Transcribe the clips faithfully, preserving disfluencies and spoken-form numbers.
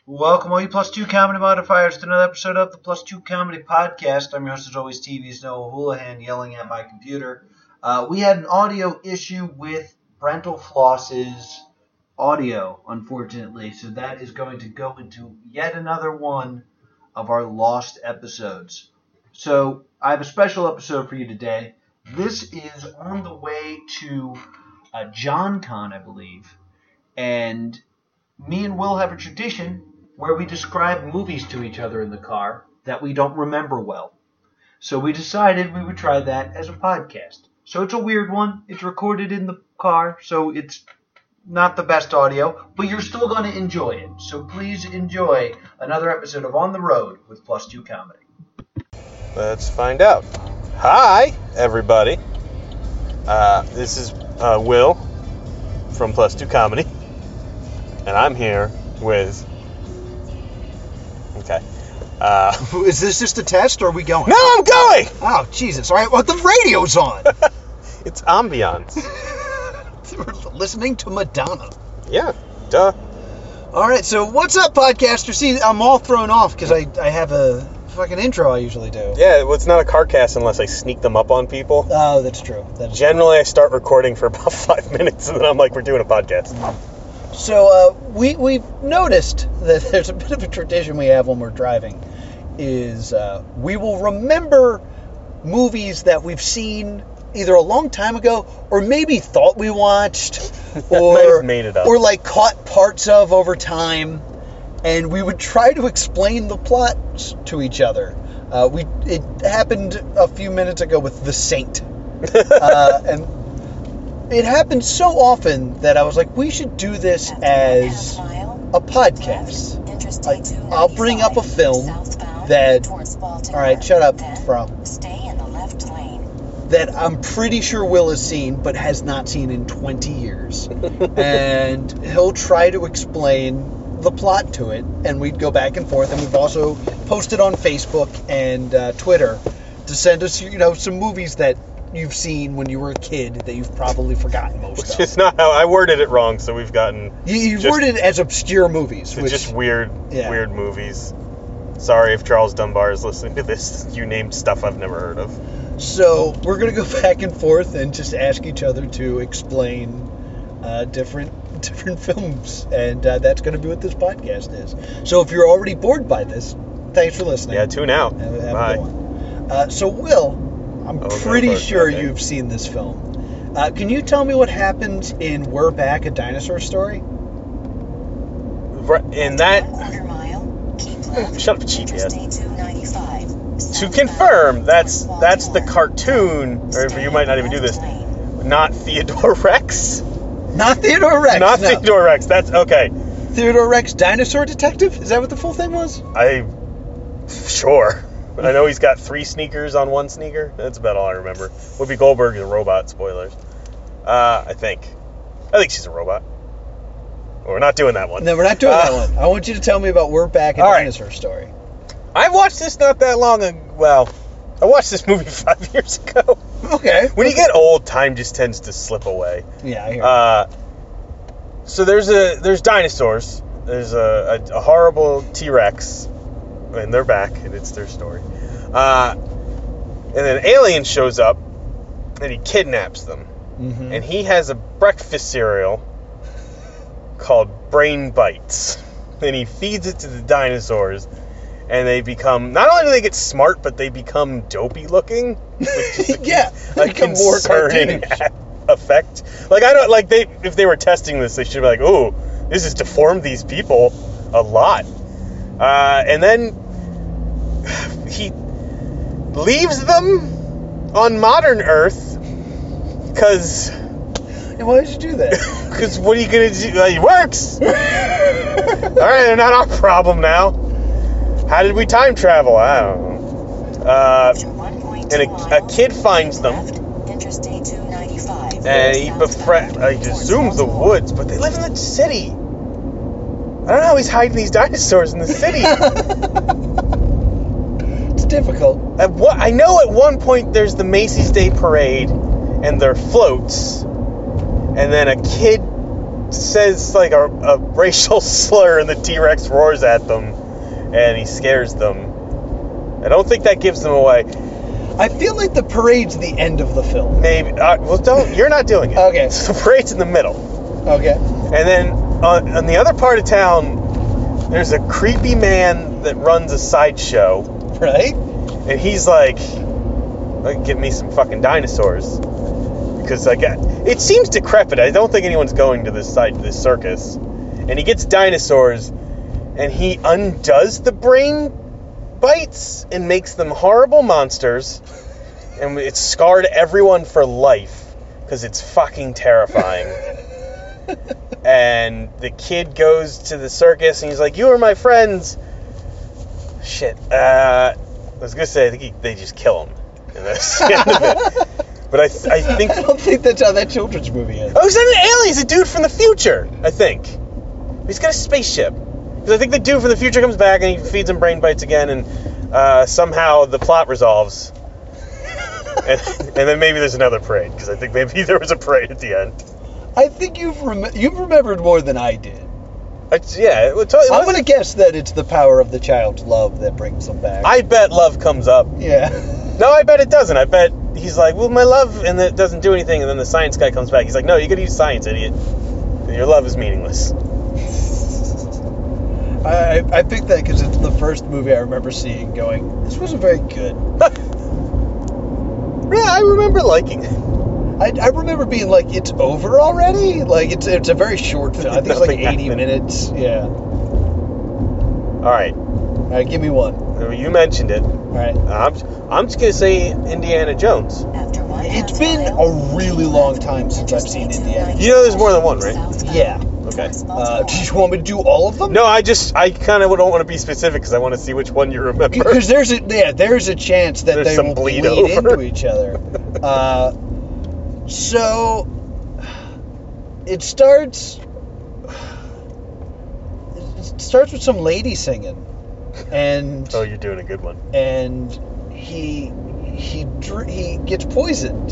Welcome, all you Plus Two Comedy modifiers, to another episode of the Plus Two Comedy Podcast. I'm your host, as always, T V's Noah Houlihan, yelling at my computer. Uh, we had an audio issue with Brental Floss's audio, unfortunately, so that is going to go into yet another one of our lost episodes. So, I have a special episode for you today. This is on the way to uh, John Con, I believe, and me and Will have a tradition where we describe movies to each other in the car that we don't remember well. So we decided we would try that as a podcast. So it's a weird one. It's recorded in the car, so it's not the best audio, but you're still going to enjoy it. So please enjoy another episode of On the Road with Plus Two Comedy. Let's find out. Hi, everybody. Uh, this is uh, Will from Plus Two Comedy, and I'm here with... Okay. Uh, Is this just a test, or are we going? no, I'm going! Oh, Jesus. All right, well, the radio's on. It's ambiance. We're listening to Madonna. Yeah, duh. All right, so what's up, podcaster? See, I'm all thrown off because I, I have a fucking intro I usually do. Yeah, well, it's not a car cast unless I sneak them up on people. Oh, that's true. That is Generally, I start recording for about five minutes, and then I'm like, we're doing a podcast. true. So uh, we, we've noticed that there's a bit of a tradition we have when we're driving, is uh, we will remember movies that we've seen either a long time ago or maybe thought we watched or, Might have made it up. or like caught parts of over time, and we would try to explain the plots to each other. Uh, we it happened a few minutes ago with The Saint, uh, and it happened so often that I was like, we should do this as a podcast. Like, I'll bring up a film that, all right, shut up, bro, that I'm pretty sure Will has seen but has not seen in twenty years. And he'll try to explain the plot to it, and we'd go back and forth. And we've also posted on Facebook and uh, Twitter to send us, you know, some movies that you've seen when you were a kid that you've probably forgotten most Which of. is not how I worded it wrong, so we've gotten You, you just- worded it as obscure movies, to which just weird, yeah. weird movies. Sorry if Charles Dunbar is listening to this. You named stuff I've never heard of. So we're gonna go back and forth and just ask each other to explain uh, different different films, and uh, that's gonna be what this podcast is. So if you're already bored by this, thanks for listening. Yeah, tune out. Have, have Bye. a good one. Uh, so Will, I'm Oh, pretty no, sure okay. you've seen this film. Uh, can you tell me what happens in We're Back, A Dinosaur Story? Right, and that... Shut up, G P S. To confirm, that's that's the cartoon, or you might not even do this, not Theodore Rex? Not Theodore Rex. Not no. Theodore Rex, that's... Okay. Theodore Rex, Dinosaur Detective? Is that what the full thing was? I... Sure. I know he's got three sneakers on one sneaker. That's about all I remember. Whoopi Goldberg is a robot, spoilers. Uh, I think. I think she's a robot. We're not doing that one. No, we're not doing Uh, that one. I want you to tell me about We're Back, A all right. Dinosaur Story. I watched this not that long ago. Well, I watched this movie five years ago. Okay. When you get old, time just tends to slip away. Yeah, I hear Uh, so there's a there's dinosaurs. There's a, a, a horrible T-Rex, and they're back, and it's their story. Uh, and then an alien shows up, and he kidnaps them. Mm-hmm. And he has a breakfast cereal called Brain Bites. And he feeds it to the dinosaurs, and they become, not only do they get smart, but they become dopey looking, which is a, Yeah, a they become more concerning cartoonish. effect. Like, I don't, like, they, if they were testing this, they should be like, oh, this has deformed these people a lot. Uh, and then he leaves them on modern Earth, because... And why did you do that? Because what are you going to do? Uh, it works! Alright, they're not our problem now. How did we time travel? I don't know. Uh, and a, a kid finds them. And he befriends, I assume the woods, but they live in the city. I don't know how he's hiding these dinosaurs in the city. It's difficult. At what, I know at one point there's the Macy's Day Parade, and there are floats, and then a kid says like a, a racial slur and the T-Rex roars at them and he scares them. I don't think that gives them away. I feel like the parade's the end of the film. Maybe. Uh, well, don't. You're not doing it. Okay. So the parade's in the middle. Okay. And then on, on the other part of town, there's a creepy man that runs a sideshow. Right? And he's like, like, give me some fucking dinosaurs. Because like, it seems decrepit. I don't think anyone's going to this side, this circus. And he gets dinosaurs, and he undoes the brain bites and makes them horrible monsters, and it's scarred everyone for life because it's fucking terrifying. And the kid goes to the circus and he's like, "You are my friends." Shit. Uh, I was gonna say I think he, they just kill him, and that's the end of it. But I, th- I think I don't think that's how that children's movie ends. Oh, he's not an alien. He's a dude from the future. I think he's got a spaceship. Because I think the dude from the future comes back and he feeds him brain bites again, and uh, somehow the plot resolves. and, and then maybe there's another parade, because I think maybe there was a parade at the end. I think you've rem- you've remembered more than I did. I, yeah, it, was, it I'm was, going to guess that it's the power of the child's love that brings them back. I bet love comes up. Yeah. No, I bet it doesn't. I bet he's like, well, my love, and it doesn't do anything, and then the science guy comes back. He's like, no, you got to use science, idiot. Your love is meaningless. I, I picked that because it's the first movie I remember seeing going, this wasn't very good. Yeah, I remember liking it. I, I remember being like, it's over already? Like, it's it's a very short film. I think it's like Nothing eighty happened. minutes. Yeah. All right. All right, give me one. You mentioned it. All right. I'm, I'm just going to say Indiana Jones. It's been a really long time since I've seen Indiana. You know there's more than one, right? Yeah. Okay. Uh, do you want me to do all of them? No, I just, I kind of don't want to be specific because I want to see which one you remember. Because there's a yeah, there's a chance that There's they some will bleed bleed, over. into each other. Uh, so it starts. It starts with some lady singing, and Oh, you're doing a good one. and he he dr- he gets poisoned,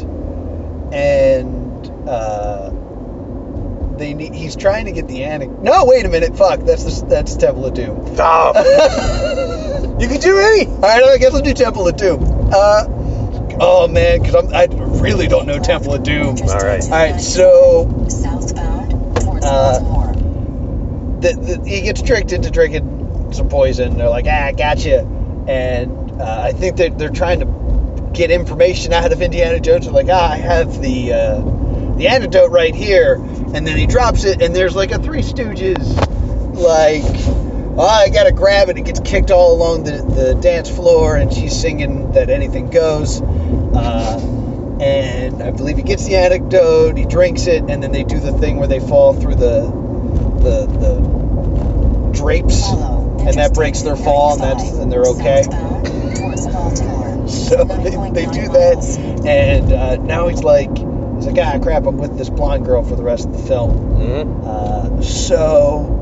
and uh, they need, he's trying to get the antidote. No, wait a minute, fuck, that's the, that's Temple of Doom. Stop. You can do any. All right, I guess I'll do Temple of Doom. Uh, oh man, because I really don't know Temple of Doom. All right. All right, so Southbound towards Uh, Baltimore. the, the, he gets tricked into drinking some poison. They're like, ah, gotcha. And uh, I think that they're trying to get information out of Indiana Jones. They're like, ah, I have the uh, the antidote right here. And then he drops it, and there's like a Three Stooges, like, oh, I gotta grab it. It gets kicked all along the, the dance floor, and she's singing that anything goes. Uh, and I believe he gets the antidote, he drinks it, and then they do the thing where they fall through the the, the drapes, Follow and that breaks their fall, and that's and they're okay. Southbound towards Baltimore. So they, they do that, and uh, now he's like, he's like, ah, crap, I'm with this blonde girl for the rest of the film. Mm-hmm. Uh, so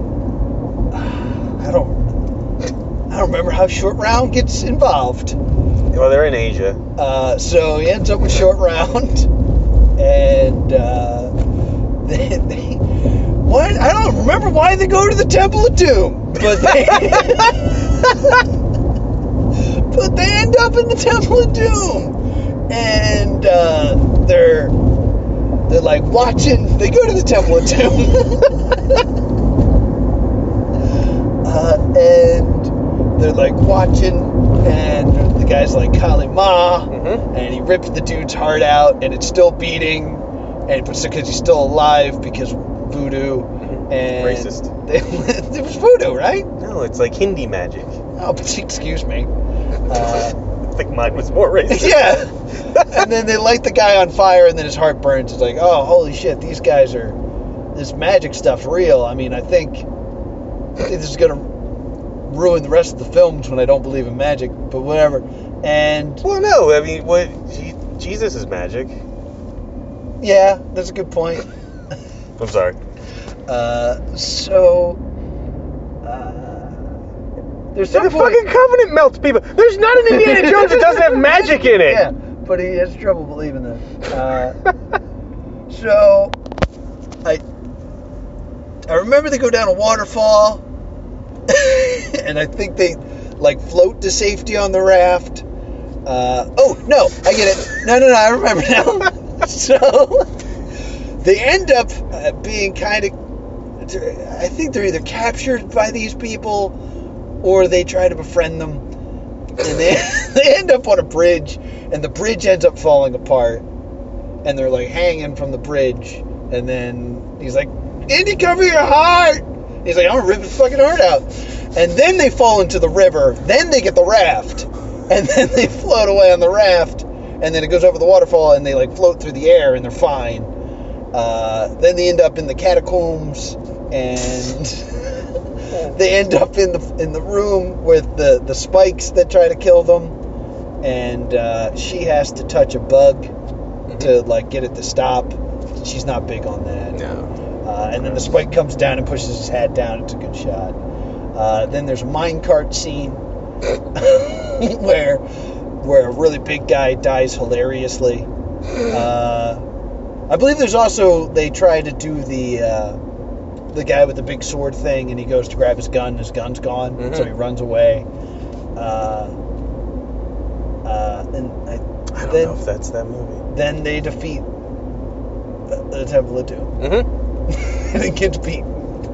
I don't, I don't remember how Short Round gets involved. Well, they're in Asia. Uh, so he ends up with Short Round, and uh, they, they, what? I don't remember why they go to the Temple of Doom, but they, but they end up in the Temple of Doom, and uh, they're they're like watching. They go to the Temple of Doom, uh, and they're like watching, and the guy's like Kali Ma, Mm-hmm. and he rips the dude's heart out, and it's still beating, and but because he's still alive because voodoo, and Racist. They, it was voodoo, right? No, it's like Hindi magic. Oh, excuse me. Uh, I think mine was more racist. yeah. And then they light the guy on fire, and then his heart burns. It's like, oh, holy shit, these guys are, this magic stuff's real. I mean, I think, I think this is gonna ruin the rest of the films when I don't believe in magic, but whatever. And Well, no, I mean, what? Je- Jesus is magic. yeah, that's a good point. I'm sorry. Uh, so, uh, there's The some point. fucking Covenant melts people. There's not an Indiana Jones that doesn't have magic in it. Yeah, but he has trouble believing that. Uh, so, I I remember they go down a waterfall, and I think they like float to safety on the raft. Uh, oh no, I get it. No, no, no, I remember now. So they end up uh, being kind of. I think they're either captured by these people, or they try to befriend them, and they they end up on a bridge, and the bridge ends up falling apart, and they're like hanging from the bridge, and then he's like, "Indy, cover your heart." He's like, "I'm gonna rip his fucking heart out," and then they fall into the river. Then they get the raft, and then they float away on the raft, and then it goes over the waterfall, and they like float through the air, and they're fine. Uh, then they end up in the catacombs, and they end up in the in the room with the, the spikes that try to kill them, and uh, she has to touch a bug mm-hmm. to like get it to stop. She's not big on that. No. Uh, and then the spike comes down and pushes his hat down. It's a good shot. Uh, then there's a minecart scene where where a really big guy dies hilariously. Uh, I believe there's also, they try to do the uh, the guy with the big sword thing, and he goes to grab his gun, and his gun's gone, mm-hmm. so he runs away. Uh, uh, and I, I don't then, know if that's that movie. Then they defeat the, the Temple of Doom. Mm-hmm. And it gets beat.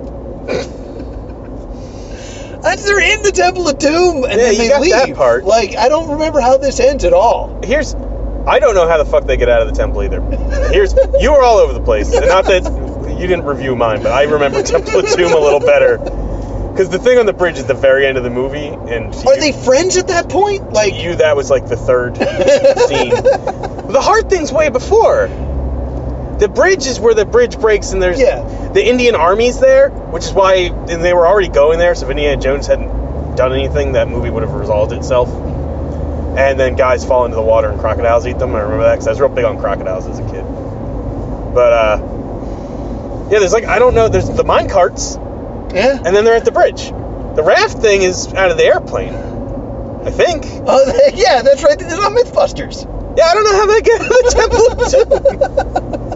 And they're in the Temple of Doom, and yeah, then you they got leave. that part. Like, I don't remember how this ends at all. Here's, I don't know how the fuck they get out of the temple either. Here's, you were all over the place, and not that you didn't review mine, but I remember Temple of Doom a little better. Because the thing on the bridge is the very end of the movie, and are you, they friends at that point? Like you, that was like the third scene. The hard thing's way before. The bridge is where the bridge breaks, and there's Yeah. the Indian army's there, which is why, and they were already going there. So if Indiana Jones hadn't done anything, that movie would have resolved itself. And then guys fall into the water and crocodiles eat them. I remember that because I was real big on crocodiles as a kid. But uh, yeah, there's like I don't know. There's the mine carts. Yeah. And then they're at the bridge. The raft thing is out of the airplane, I think. Oh, yeah, that's right. It's on Mythbusters. Yeah, I don't know how they get to the Temple of Doom.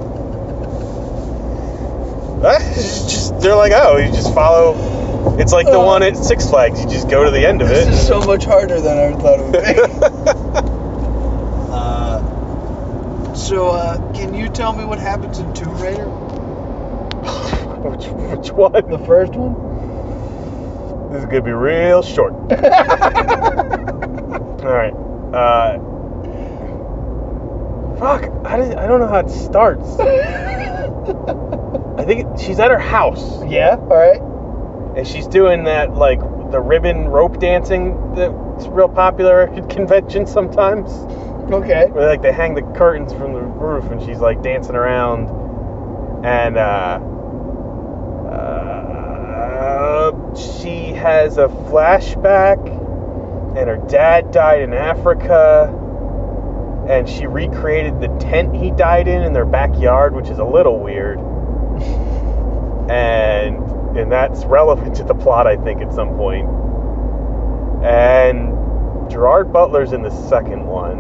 Uh, just, they're like, oh, you just follow. It's like the Oh. one at Six Flags. You just go to the end of This it. is so much harder than I thought it would be. uh, so, uh, can you tell me what happens in Tomb Raider? which, which one? The first one? This is gonna be real short. All right. Uh, fuck. I, did, I don't know how it starts. I think it, she's at her house. Yeah, alright. And she's doing that, like, the ribbon rope dancing that's real popular at conventions sometimes. Okay. Where, like, they hang the curtains from the roof and she's, like, dancing around. And, uh... uh she has a flashback, and her dad died in Africa, and she recreated the tent he died in in their backyard, which is a little weird. And and that's relevant to the plot, I think, at some point. And Gerard Butler's in the second one.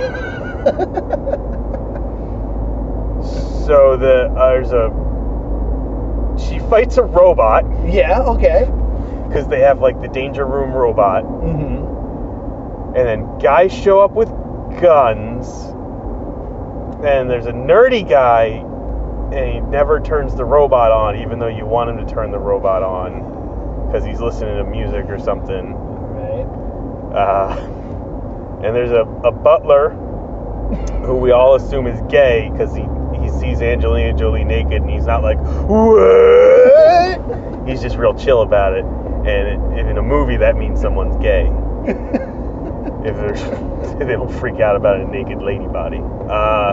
So the uh, there's a she fights a robot Yeah, okay. because they have like the danger room robot, Mm-hmm. and then guys show up with guns, and there's a nerdy guy, and he never turns the robot on, even though you want him to turn the robot on because he's listening to music or something. Right. Uh, and there's a, a butler who we all assume is gay because he, he sees Angelina Jolie naked and he's not like, what? He's just real chill about it. And it, in a movie, that means someone's gay. If there's, they don't freak out about a naked lady body. Uh,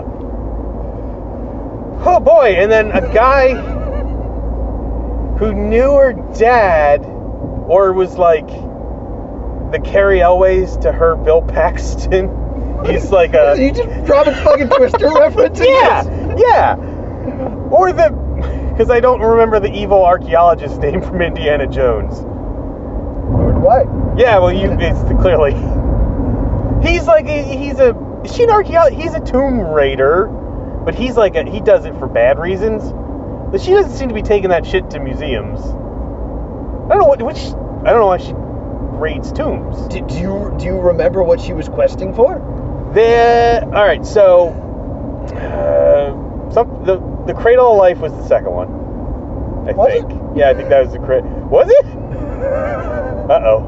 oh boy, and then a guy who knew her dad, or was like the Carrie Elways to her Bill Paxton. He's like a... You just drop a fucking Twister reference in Yeah, this? yeah. Or the... Because I don't remember the evil archaeologist's name from Indiana Jones. Or do I? Yeah, well, you... It's clearly... He's like... A, he's a... Is she an archaeologist? He's a tomb raider. But he's like a... He does it for bad reasons. But she doesn't seem to be taking that shit to museums. I don't know what which. I don't know why she raids tombs. Do, do you do you remember what she was questing for? The all right, so uh, some the the Cradle of Life was the second one. I Was think. it? Yeah, I think that was the cradle. Was it? Uh oh.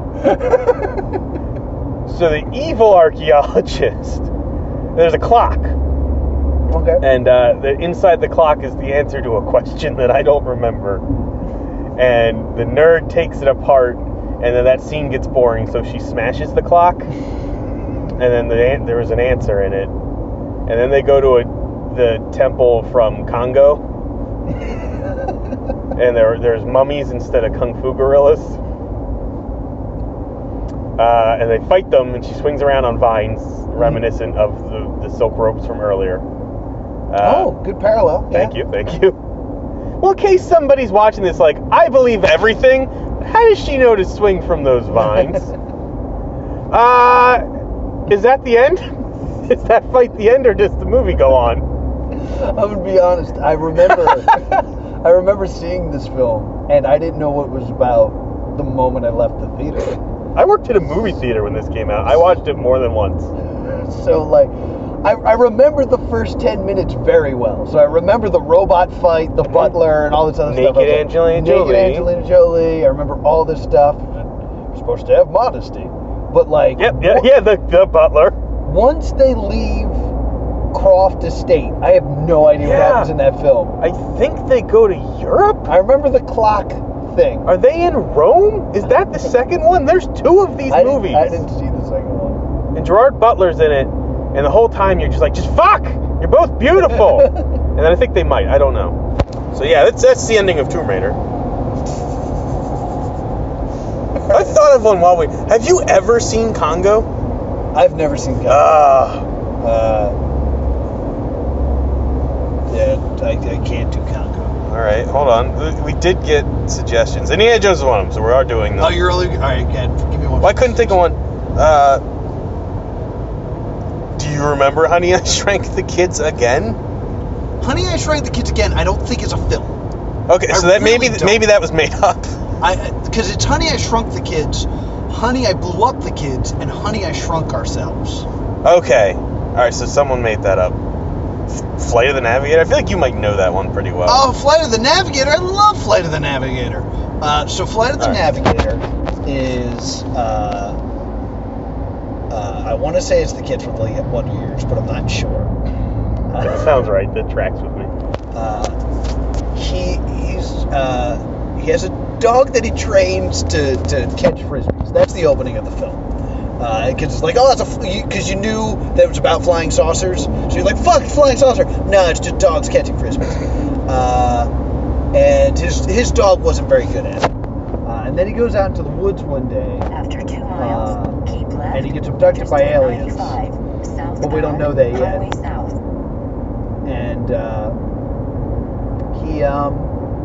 So the evil archaeologist. There's a clock. Okay. And uh, the, inside the clock is the answer to a question that I don't remember. And the nerd takes it apart, and then that scene gets boring, so she smashes the clock, and then the, there was an answer in it. And then they go to a, the temple from Congo, and there there's mummies instead of kung fu gorillas. Uh, and they fight them, and she swings around on vines, reminiscent of the, the silk ropes from earlier. Uh, oh, good parallel. Thank yeah. you, thank you. Well, in case somebody's watching this like, I believe everything, how does she know to swing from those vines? uh, is that the end? Is that fight the end, or does the movie go on? I'm gonna be honest. I remember, I remember seeing this film, and I didn't know what it was about the moment I left the theater. I worked at a movie theater when this came out. I watched it more than once. So, like, I, I remember the first ten minutes very well. So I remember the robot fight, the butler, and all this other Naked stuff. I was like, Angelina Naked Jolie. Angelina Jolie. I remember all this stuff. We're supposed to have modesty. But, like... Yep, yeah, yeah, the, the butler. Once they leave Croft Estate, I have no idea what Yeah. happens in that film. I think they go to Europe? I remember the clock thing. Are they in Rome? Is that the second one? There's two of these I movies. Didn't, I didn't see the second one. And Gerard Butler's in it, and the whole time you're just like, just fuck! You're both beautiful! And then I think they might, I don't know. So yeah, that's that's the ending of Tomb Raider. I thought of one while we... Have you ever seen Congo? I've never seen Congo. Ah. Uh, yeah, I, I can't do Congo. Alright, hold on. We did get suggestions. Indiana Jones is one of them, so we are doing them. Oh, you're really... All right, Ken, give me one. Well, I couldn't think of one. Uh, do you remember Honey, I Shrank the Kids again? Honey, I Shrank the Kids Again, I don't think it's a film. Okay, I so that really maybe don't. maybe that was made up. I Because it's Honey, I Shrunk the Kids, Honey, I Blew Up the Kids, and Honey, I Shrunk Ourselves. Okay. Alright, so someone made that up. F- Flight of the Navigator? I feel like you might know that one pretty well. Oh, Flight of the Navigator. I love Flight of the Navigator. Uh, so Flight of the All right. Navigator is, uh, uh, I want to say it's the kid from the Wonder Years, but I'm not sure. That Uh, sounds right. That tracks with me. uh, he he's uh, he has a dog that he trains to, to catch frisbees. That's the opening of the film. Because it's like, oh, that's a because you, you knew that it was about flying saucers, so you're like, fuck, flying saucer. No, it's just dogs catching frisbees. Uh, and his his dog wasn't very good at it. Uh, and then he goes out into the woods one day, After two miles, Uh, keep left. and he gets abducted by Interstate aliens. ninety-five, southbound, But we don't know that yet. Highway south. and uh, he um.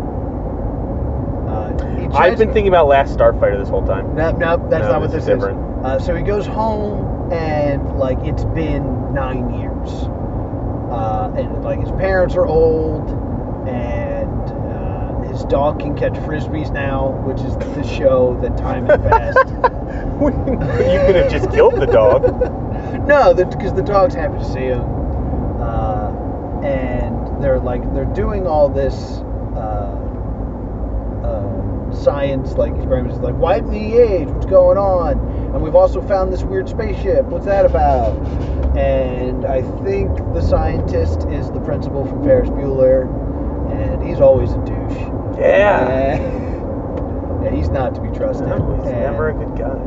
Uh, he tries I've been thinking about Last Starfighter this whole time. No, no, that's No, not what this this is is. different. Uh, so he goes home, and like it's been nine years, uh, and like his parents are old, and uh, his dog can catch frisbees now, which is the show that time has passed. You could have just killed the dog. No, because the dog's happy to see him, uh, and they're like they're doing all this. Uh, uh, science, like his brain was like, widen the age, what's going on? And we've also found this weird spaceship, what's that about? And I think the scientist is the principal from Ferris Bueller, and he's always a douche. Yeah. And, yeah, he's not to be trusted. No, he's And, never a good guy.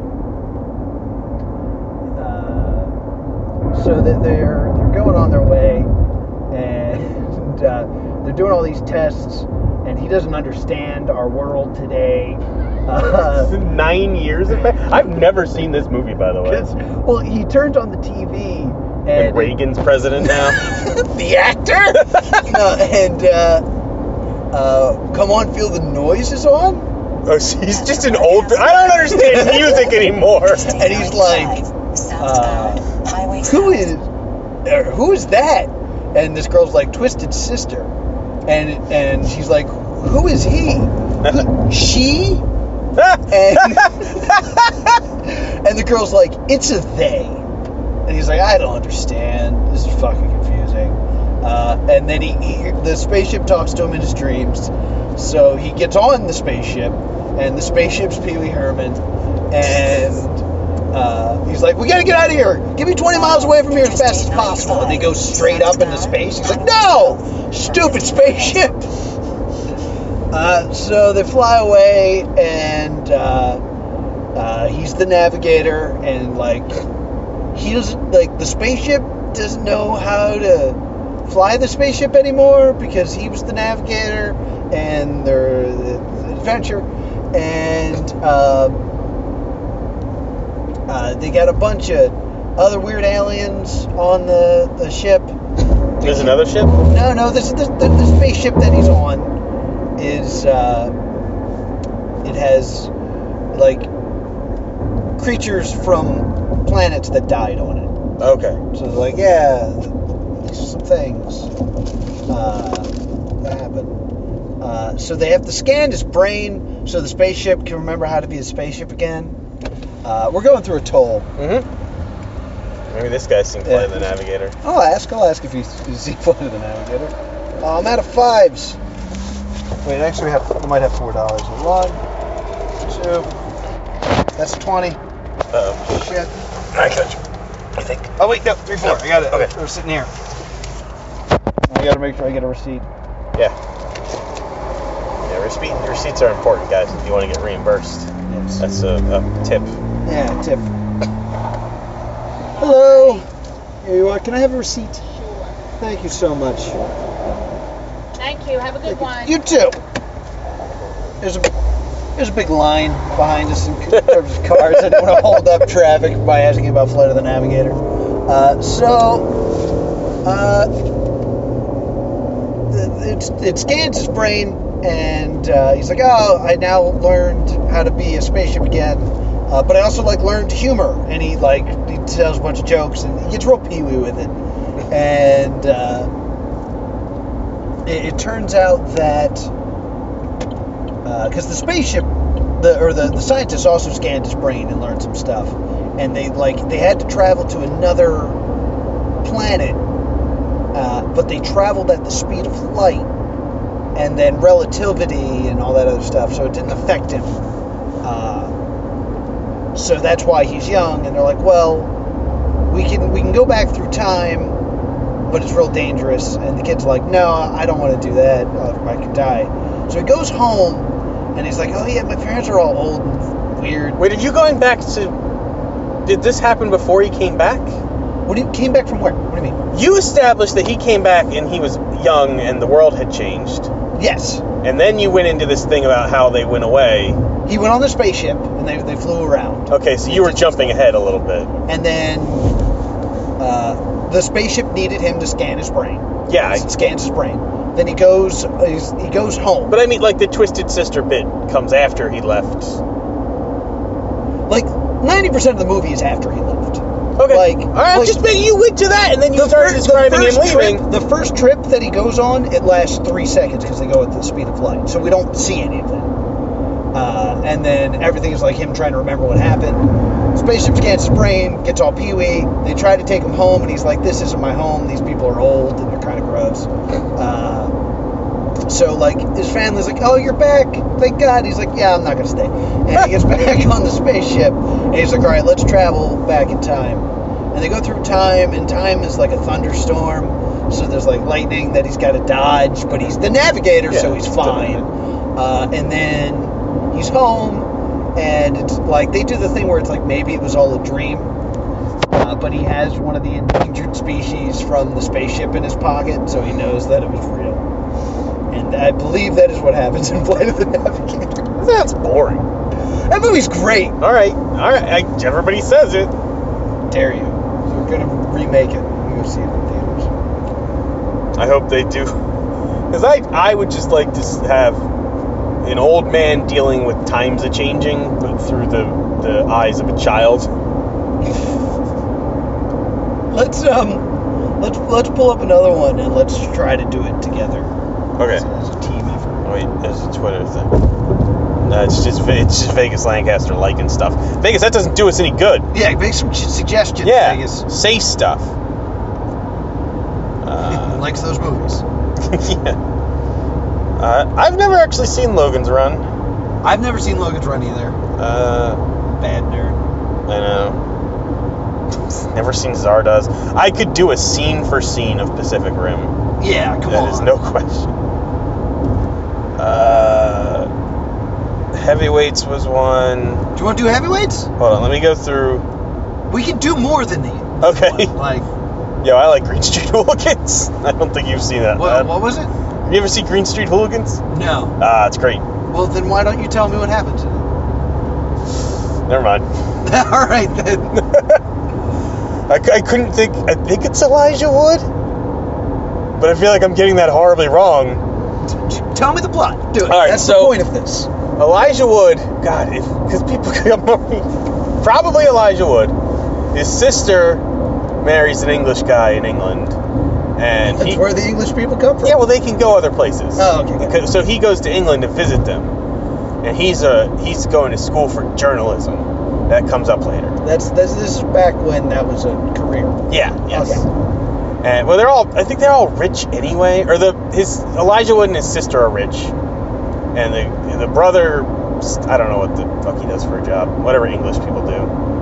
uh, so that they're they're going on their way, and uh, they're doing all these tests, and he doesn't understand our world today. Uh, Nine years of that? I've never seen this movie, by the way. 'cause- well, he turns on the T V, and, And Reagan's president now. the actor, no, and uh, uh, come on, feel the noise is on, Oh, so he's just an old. I don't understand music anymore. and he's like, Southbound, highway who south. is, uh, who is that? And this girl's like, Twisted Sister. and and she's like, who is he? Who, she? And and the girl's like, it's a they. And he's like, I don't understand. This is fucking confusing. Uh, and then he, he the spaceship talks to him in his dreams. So he gets on the spaceship, and the spaceship's Pee Wee Herman, and uh, he's like, we gotta get out of here. Give me twenty miles away from here as fast as possible. And they go straight up into space. He's like, no, stupid spaceship. Uh, so they fly away, and uh, uh, he's the navigator, and like he doesn't like the spaceship doesn't know how to fly the spaceship anymore because he was the navigator, and they're the adventure, and uh, uh, they got a bunch of other weird aliens on the, the ship. There's another ship? No, no, this the, the, the spaceship that he's on is uh, it has like creatures from planets that died on it. Okay. So it's like, yeah, these are some things uh, that happen. Uh, so they have to scan his brain so the spaceship can remember how to be a spaceship again. Uh, we're going through a toll. Mm-hmm. Maybe this guy's seen Flight of the Navigator. I'll ask. I'll ask if he's, he's seen Flight of the Navigator. Uh, I'm out of fives. Wait, actually, we have we might have four dollars. One, two. That's twenty. Uh oh. Shit. I got you. I think. Oh wait, no, three, four. I got it. Okay. We're sitting here. I gotta make sure I get a receipt. Yeah. Yeah, receipt, receipts are important, guys, if you want to get reimbursed. Yes. That's a, a tip. Yeah, tip. Hello. Here you are. Can I have a receipt? Thank you so much. Thank you. Have a good one. You too. There's a there's a big line behind us in terms of cars. I don't want to hold up traffic by asking about Flight of the Navigator. Uh, so, uh, it, it scans his brain, and uh, he's like, oh, I now learned how to be a spaceship again. Uh, but I also like learned humor, and he like he tells a bunch of jokes, and he gets real peewee with it. And uh, it, it turns out that because uh, the spaceship, the or the, the scientists also scanned his brain and learned some stuff, and they like they had to travel to another planet, uh, but they traveled at the speed of light, and then relativity and all that other stuff, so it didn't affect him. Uh, so that's why he's young, and they're like, well, we can we can go back through time, but it's real dangerous. And the kid's like, no, I don't want to do that. I could die. So he goes home. And he's like, oh yeah, my parents are all old and weird. Wait, are you going back to... Did this happen before he came back? What do you came back from where? What do you mean? You established that he came back and he was young and the world had changed. Yes. And then you went into this thing about how they went away. He went on the spaceship and they, they flew around. Okay, so you were jumping ahead a little bit. And then uh, the spaceship needed him to scan his brain. Yeah. It scans his brain. Then he goes he's, he goes home. But I mean, like, the Twisted Sister bit comes after he left. Like, ninety percent of the movie is after he left. Okay. Like, all right, like, just you went to that, and then you the started first, describing the him first leaving. Trip, the first trip that he goes on, it lasts three seconds because they go at the speed of light. So we don't see any of that. Uh, and then everything is like him trying to remember what happened. Spaceship scans his brain, gets all peewee. They try to take him home, and he's like, this isn't my home. These people are old, and they're kind of gross. Uh, So, like, his family's like, oh, you're back. Thank God. He's like, yeah, I'm not going to stay. And he gets back on the spaceship. And he's like, all right, let's travel back in time. And they go through time, and time is like a thunderstorm. So there's, like, lightning that he's got to dodge. But he's the navigator, Yeah, so he's fine. Uh, and then he's home, and it's like, they do the thing where it's like, maybe it was all a dream. Uh, but he has one of the endangered species from the spaceship in his pocket, so he knows that it was real. And I believe that is what happens in Flight of the Navigator. That's boring. That movie's great. All right, all right. I, everybody says it. Dare you? We're gonna remake it. We'll go see it in theaters. I hope they do. Because I, I would just like to have an old man dealing with times a changing, but through the, the eyes of a child. Let's um, let's let's pull up another one and let's try to do it together. Okay. As a, as a team effort. Wait, there's a Twitter thing. No, it's just Ve- it's just Vegas Lancaster liking stuff. Vegas, that doesn't do us any good. Yeah, make some ch- suggestions, Yeah, Vegas. say stuff. Uh, Likes those movies. yeah. Uh, I've never actually seen Logan's Run. I've never seen Logan's Run either. Uh, Bad nerd. I know. Never seen Zardoz. I could do a scene for scene of Pacific Rim. Yeah, come That on. is no question. Uh, Heavyweights was one. Do you want to do heavyweights? Hold on, let me go through. We can do more than the. Okay. Like, Yo, I like Green Street Hooligans. I don't think you've seen that. what, Uh, what was it? You ever see Green Street Hooligans? No. Ah, it's great. Well, then why don't you tell me what happens in it? Never mind. All right, then. I, c- I couldn't think. I think it's Elijah Wood, but I feel like I'm getting that horribly wrong. Tell me the plot. Do it. All right, That's so- the point of this. Elijah Wood, God, because people probably Elijah Wood. His sister marries an English guy in England, and That's he, where the English people come from. yeah, well, they can go other places. Oh, okay. Because- So he goes to England to visit them, and he's a he's going to school for journalism. That comes up later. That's, that's this is back when that was a career. Yeah. Yes. Okay. And well, they're all. I think they're all rich anyway. Or the his Elijah Wood and his sister are rich, and the the brother. I don't know what the fuck he does for a job. Whatever English people do.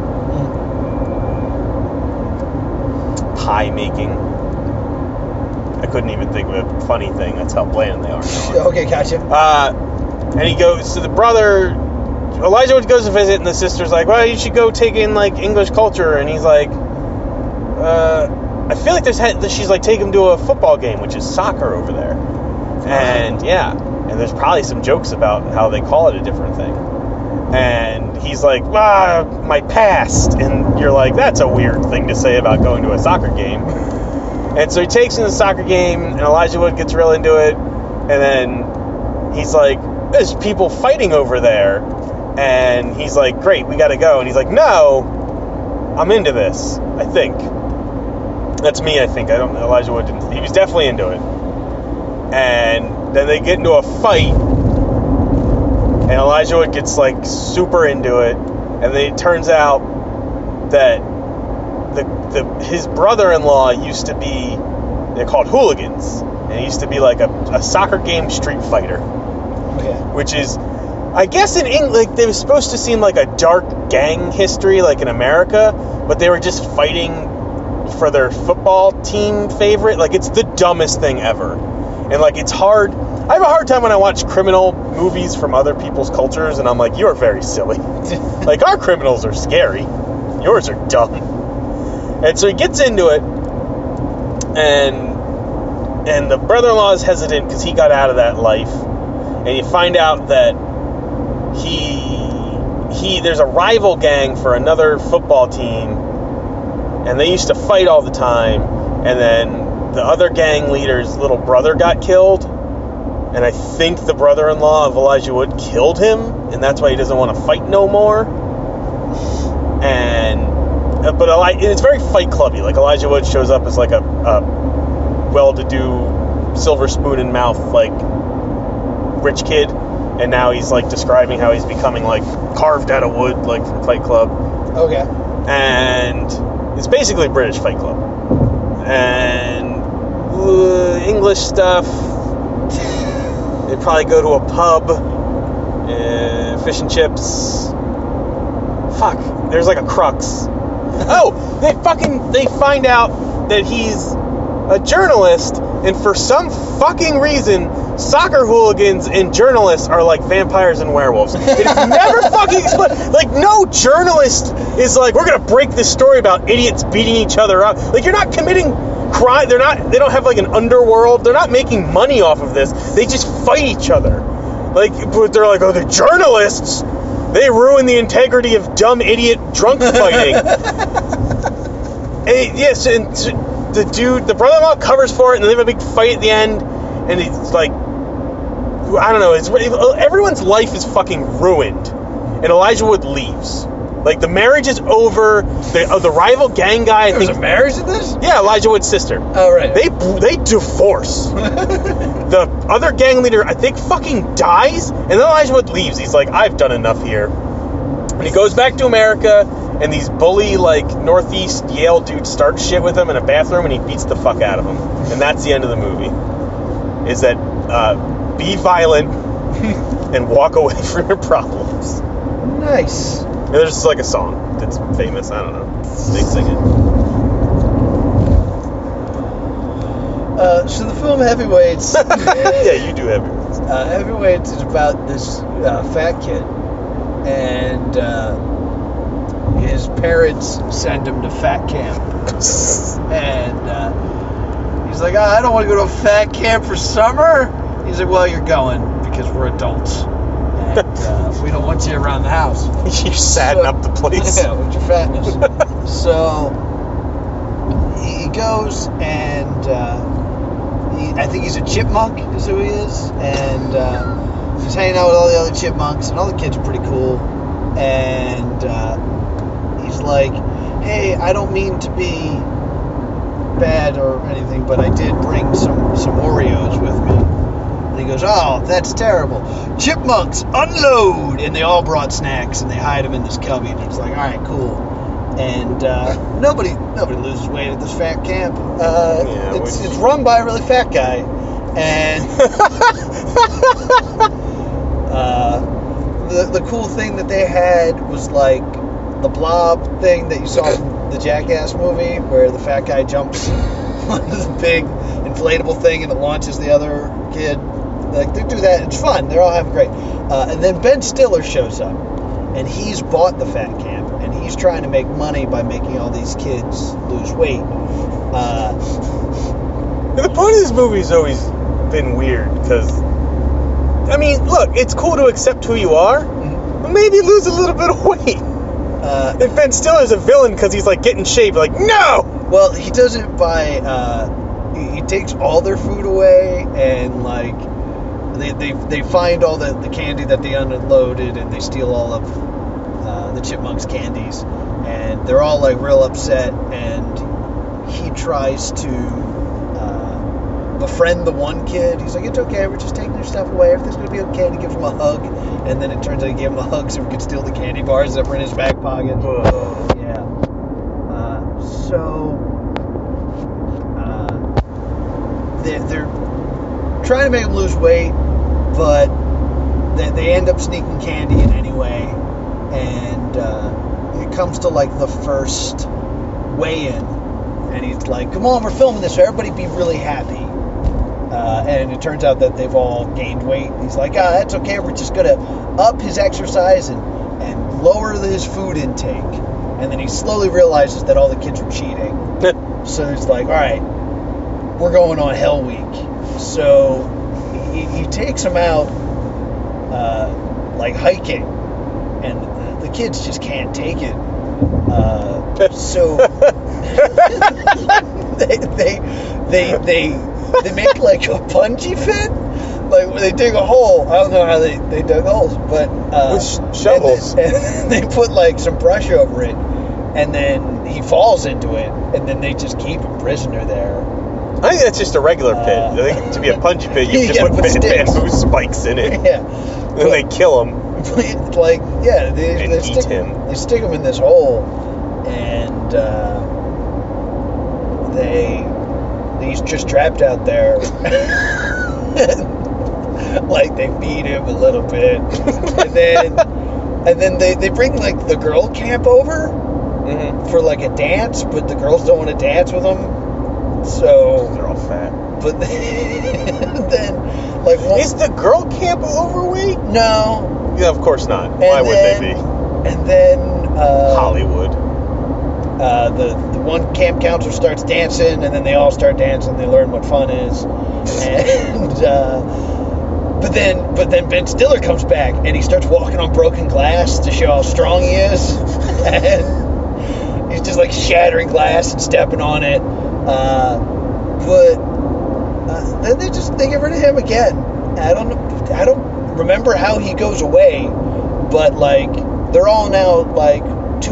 Pie making. I couldn't even think of a funny thing. That's how bland they are. now. Okay, gotcha. Uh, and he goes. So the brother. Elijah Wood goes to visit, and the sister's like, "Well, you should go take in like English culture." And he's like, uh, "I feel like there's." Ha- she's like, "Take him to a football game, which is soccer over there." And yeah, and there's probably some jokes about how they call it a different thing. And he's like, "Ah, my past," and you're like, "That's a weird thing to say about going to a soccer game." And so he takes him to the soccer game, and Elijah Wood gets real into it, and then he's like, "There's people fighting over there." And he's like, "Great, we gotta go." And he's like, "No, I'm into this, I think." That's me, I think. I don't Elijah Wood didn't. He was definitely into it. And then they get into a fight, and Elijah Wood gets like super into it. And then it turns out that the, the his brother-in-law used to be, they're called hooligans. And he used to be like a, a soccer game street fighter. Okay. Which is, I guess in England, like, they were supposed to seem like a dark gang history, like in America, but they were just fighting for their football team favorite. Like, it's the dumbest thing ever. And, like, it's hard. I have a hard time when I watch criminal movies from other people's cultures, and I'm like, you're very silly. Like, our criminals are scary. Yours are dumb. And so he gets into it, and and the brother-in-law is hesitant because he got out of that life. And you find out that he he there's a rival gang for another football team, and they used to fight all the time. And then the other gang leader's little brother got killed, and I think the brother-in-law of Elijah Wood killed him, and that's why he doesn't want to fight no more. And but Eli- it's very Fight Clubby. Like, Elijah Wood shows up as like a, a well-to-do, silver spoon in mouth, like, rich kid, and now he's like describing how he's becoming like carved out of wood, like from Fight Club. Okay. And it's basically British Fight Club. And uh, English stuff. They probably go to a pub, uh, fish and chips. Fuck, there's like a crux. Oh, they fucking they find out that he's a journalist, and for some fucking reason, soccer hooligans and journalists are like vampires and werewolves. It is never fucking explained. Like, no journalist is like, we're gonna break this story about idiots beating each other up. Like, you're not committing crime. They're not. They don't have like an underworld. They're not making money off of this. They just fight each other. Like, but they're like, oh, the journalists, they ruin the integrity of dumb idiot drunk fighting. And, yes, and the dude, the brother-in-law covers for it, and they have a big fight at the end, and it's like, I don't know, it's, everyone's life is fucking ruined, and Elijah Wood leaves. Like, the marriage is over. The uh, the rival gang guy, I There was think. a marriage in this? Yeah, Elijah Wood's sister. Oh, right. They they divorce. The other gang leader, I think, fucking dies, and then Elijah Wood leaves. He's like, I've done enough here. And he goes back to America, and these bully, like, Northeast Yale dudes start shit with him in a bathroom, and he beats the fuck out of them. And that's the end of the movie. Is that, uh, be violent and walk away from your problems. Nice. And there's, like, a song that's famous. I don't know. They sing it. Uh, so the film Heavyweights... Yeah, you do heavyweights. Uh, Heavyweights is about this uh, fat kid, and uh, his parents send him to fat camp. And uh, he's like, oh, I don't want to go to a fat camp for summer. He's like, well, you're going because we're adults. And uh, we don't want you around the house. You sadden up the place. Yeah, with your fatness. So he goes and uh, he, I think he's a chipmunk is who he is. And uh, he's hanging out with all the other chipmunks, and all the kids are pretty cool. And uh, he's like, hey, I don't mean to be bad or anything, but I did bring some, some Oreos with me. And he goes, oh, that's terrible. Chipmunks, unload! And they all brought snacks, and they hide them in this cubby. And it's like, all right, cool. And uh, nobody nobody loses weight at this fat camp. Uh, Yeah, it's, which- it's run by a really fat guy. And uh, the, the cool thing that they had was like the blob thing that you saw in the Jackass movie, where the fat guy jumps on this big inflatable thing and it launches the other kid. Like, they do that. It's fun. They're all having great. Uh, and then Ben Stiller shows up, and he's bought the fat camp, and he's trying to make money by making all these kids lose weight. Uh, The point of this movie's always been weird, because, I mean, look, it's cool to accept who you are, but maybe lose a little bit of weight. uh, If Ben Stiller's a villain because he's, like, getting shaved, like, no! well, he does it by, uh, he, he takes all their food away, and, like, they, they, they find all the, the candy that they unloaded, and they steal all of uh, the chipmunks' candies, and they're all, like, real upset, and he tries to uh, befriend the one kid. He's like, it's okay, we're just taking your stuff away, everything's going to be okay, and he gives him a hug, and then it turns out he gave him a hug so he could steal the candy bars that were in his back pocket. Yeah. Uh, so, uh, they're, they're trying to make him lose weight, but they, they end up sneaking candy in anyway, and uh, it comes to, like, the first weigh-in, and he's like, come on, we're filming this, so everybody be really happy. Uh, and it turns out that they've all gained weight. He's like, ah, that's okay, we're just going to up his exercise and, and lower his food intake. And then he slowly realizes that all the kids are cheating. So he's like, all right, we're going on Hell Week. So he, he takes them out, uh, like, hiking. And the kids just can't take it. Uh, so they, they, they, they, they make, like, a bungee fit. Like, where they dig a hole. I don't know how they, they dug holes, but... Uh, With sh- shovels. And they, and they put, like, some brush over it, and then he falls into it, and then they just keep him prisoner there. I think that's just a regular pit. Uh, I think to be a punch pit, you you have to gotta put put ban- sticks. bamboo spikes in it. Yeah. Then they kill him. Like, yeah, they, And they, eat stick, him. they stick him in this hole, and uh, they he's just trapped out there. Like, they feed him a little bit, and then and then they, they bring, like, the girl camp over Mm-hmm. for, like, a dance, but the girls don't want to dance with them, so They're all fat. but then, then like one, Is the girl camp overweight? no. Yeah, of course not. And Why would then, they be? And then uh, Hollywood. Uh, the the one camp counselor starts dancing, and then they all start dancing. They learn what fun is, and uh, but then but then Ben Stiller comes back, and he starts walking on broken glass to show how strong he is, and he's just, like, shattering glass and stepping on it. Uh, but uh, then they just they get rid of him again. I don't know. I don't remember how he goes away, but, like, they're all now, like,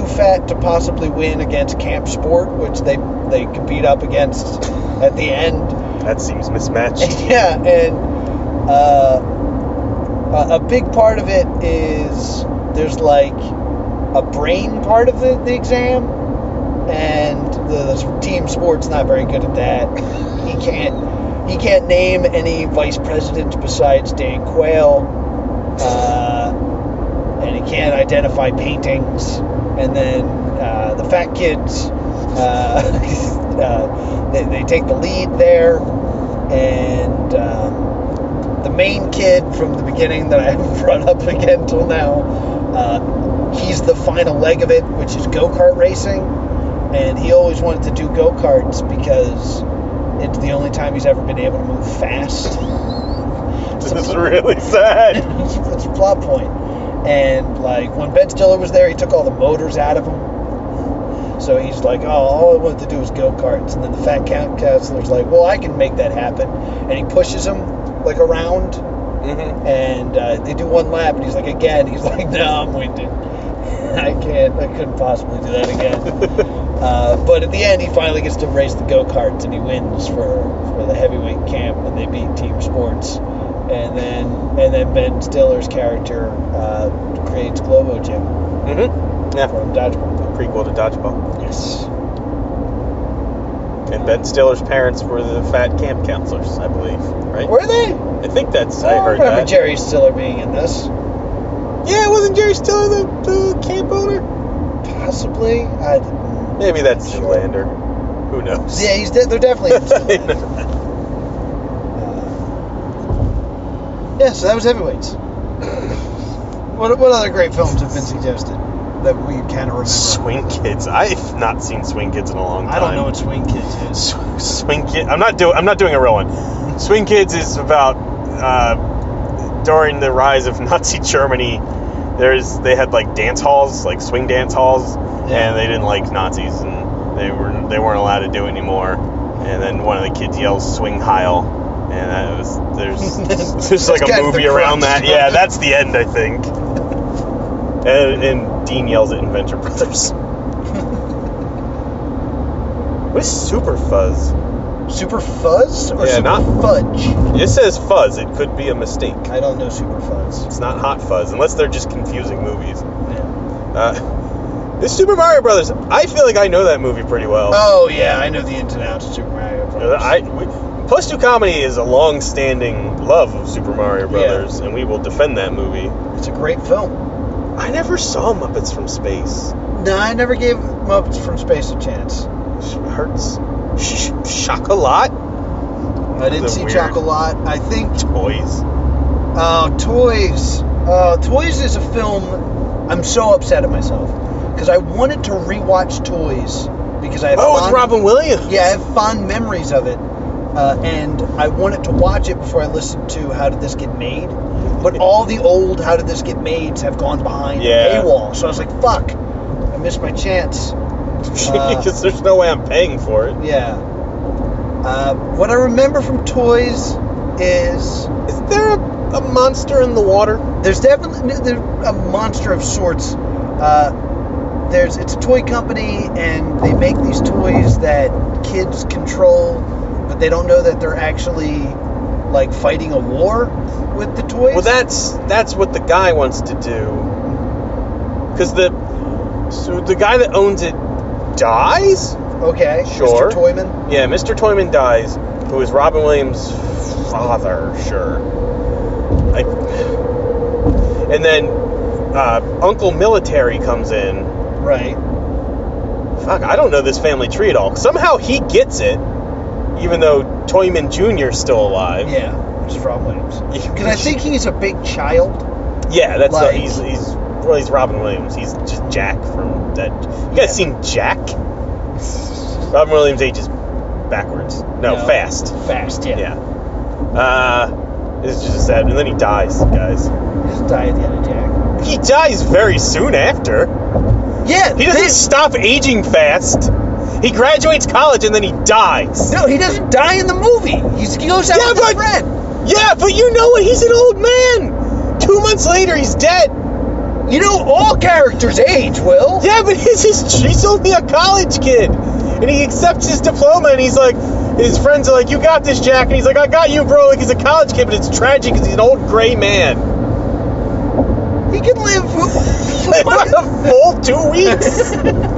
too fat to possibly win against Camp Sport, which they they compete up against at the end. That seems mismatched. Yeah, and uh, a, a big part of it is there's like a brain part of the, the exam, and the, the team sport's not very good at that. He can't he can't name any vice presidents besides Dan Quayle, uh, and he can't identify paintings. And then uh, the fat kids, uh, uh, they, they take the lead there, and um, the main kid from the beginning that I haven't brought up again till now, uh, he's the final leg of it, which is go-kart racing, and he always wanted to do go-karts because it's the only time he's ever been able to move fast. This is really sad. It's a plot point. And like when Ben Stiller was there, he took all the motors out of him. So he's like, oh, all I wanted to do was go-karts. And then the fat count counselor's like, well, I can make that happen. And he pushes him like around. Mm-hmm. And uh, they do one lap, and he's like, again. He's like, no, I'm winded. I can't. I couldn't possibly do that again. uh, but at the end, he finally gets to race the go-karts, and he wins for, for the heavyweight camp, and they beat Team Sports. And then and then Ben Stiller's character uh, creates Globo Gym Mm-hmm. Yeah. from Dodgeball. Prequel to Dodgeball. Yes. And Ben Stiller's parents were the fat camp counselors, I believe, right? Were they? I think that's, I I don't heard remember that. Jerry Stiller being in this. Yeah, wasn't Jerry Stiller the, the camp owner? Possibly. I, Maybe that's Sure. Zoolander. Who knows? yeah, he's de- they're definitely in Stiller. Yeah, so that was Heavyweights. What what other great films have been suggested that we kind of remember? Swing Kids. I've not seen Swing Kids in a long time. I don't know what Swing Kids is. Sw- Swing Kid. I'm not doing. I'm not doing a real one. Swing Kids is about uh, during the rise of Nazi Germany. There's they had like dance halls, like swing dance halls, Yeah. and they didn't like Nazis, and they were they weren't allowed to do it anymore. And then one of the kids yells "Swing Heil." And that was there's there's like That's a kind of the movie around crux. that. Yeah, that's the end, I think. And, and Dean yells at Inventor Brothers. What is Super Fuzz? Super Fuzz or Yeah, Super not- Fudge? It says Fuzz. It could be a mistake. I don't know Super Fuzz. It's not Hot Fuzz, unless they're just confusing movies. Yeah. Uh, this Super Mario Brothers. I feel like I know that movie pretty well. Oh yeah, I know the ins and outs of Super Mario Bros. I we, Plus Two Comedy is a long-standing love of Super Mario Brothers, and we will defend that movie. It's a great film. I never saw Muppets from Space. No, I never gave Muppets from Space a chance. Hurts. Sh- Chocolat? I didn't Those are see weird. Chocolat. I think Toys. uh, Toys. Uh, Toys is a film. I'm so upset at myself because I wanted to rewatch Toys because I have Oh, it's fond- Robin Williams. Yeah, I have fond memories of it, uh, and I wanted to watch it before I listened to How Did This Get Made. But all the old How Did This Get Mades have gone behind Yeah. the paywall, so I was like, "Fuck, I missed my chance." Uh, Because there's no way I'm paying for it. Yeah. Uh, what I remember from Toys is Is there a, a monster in the water? there's definitely there's a monster of sorts. Uh, there's it's a toy company, and they make these toys that kids control, but they don't know that they're actually like fighting a war with the toys. Well, that's that's what the guy wants to do. Because the so the guy that owns it dies. okay. Sure. Mister Toyman. Yeah, Mister Toyman dies, who is Robin Williams' father. Sure. Like, and then uh, Uncle Military comes in. Right. Fuck, I don't know this family tree at all. Somehow he gets it, even though Toyman Junior is still alive. Yeah. Which is Robin Williams. Because I think he's a big child. Yeah, that's Like- uh, he's he's well he's Robin Williams. He's just Jack from that. You guys Yeah. seen Jack? Robin Williams ages backwards. No, No. fast. Fast. Yeah. Yeah. Uh, it's just sad. And then he dies, guys. Just die at the end of Jack. He dies very soon after. Yeah. He doesn't they- stop aging fast. He graduates college and then he dies. No, he doesn't die in the movie. He's, he goes out Yeah, with his but- friend. Yeah, but you know what? He's an old man. Two months later, he's dead. You know, all characters age, Will. Yeah, but he's just, he's only a college kid. And he accepts his diploma, and he's like, his friends are like, you got this, Jack. And he's like, I got you, bro. Like, he's a college kid, but it's tragic because he's an old gray man. He can live a full two weeks.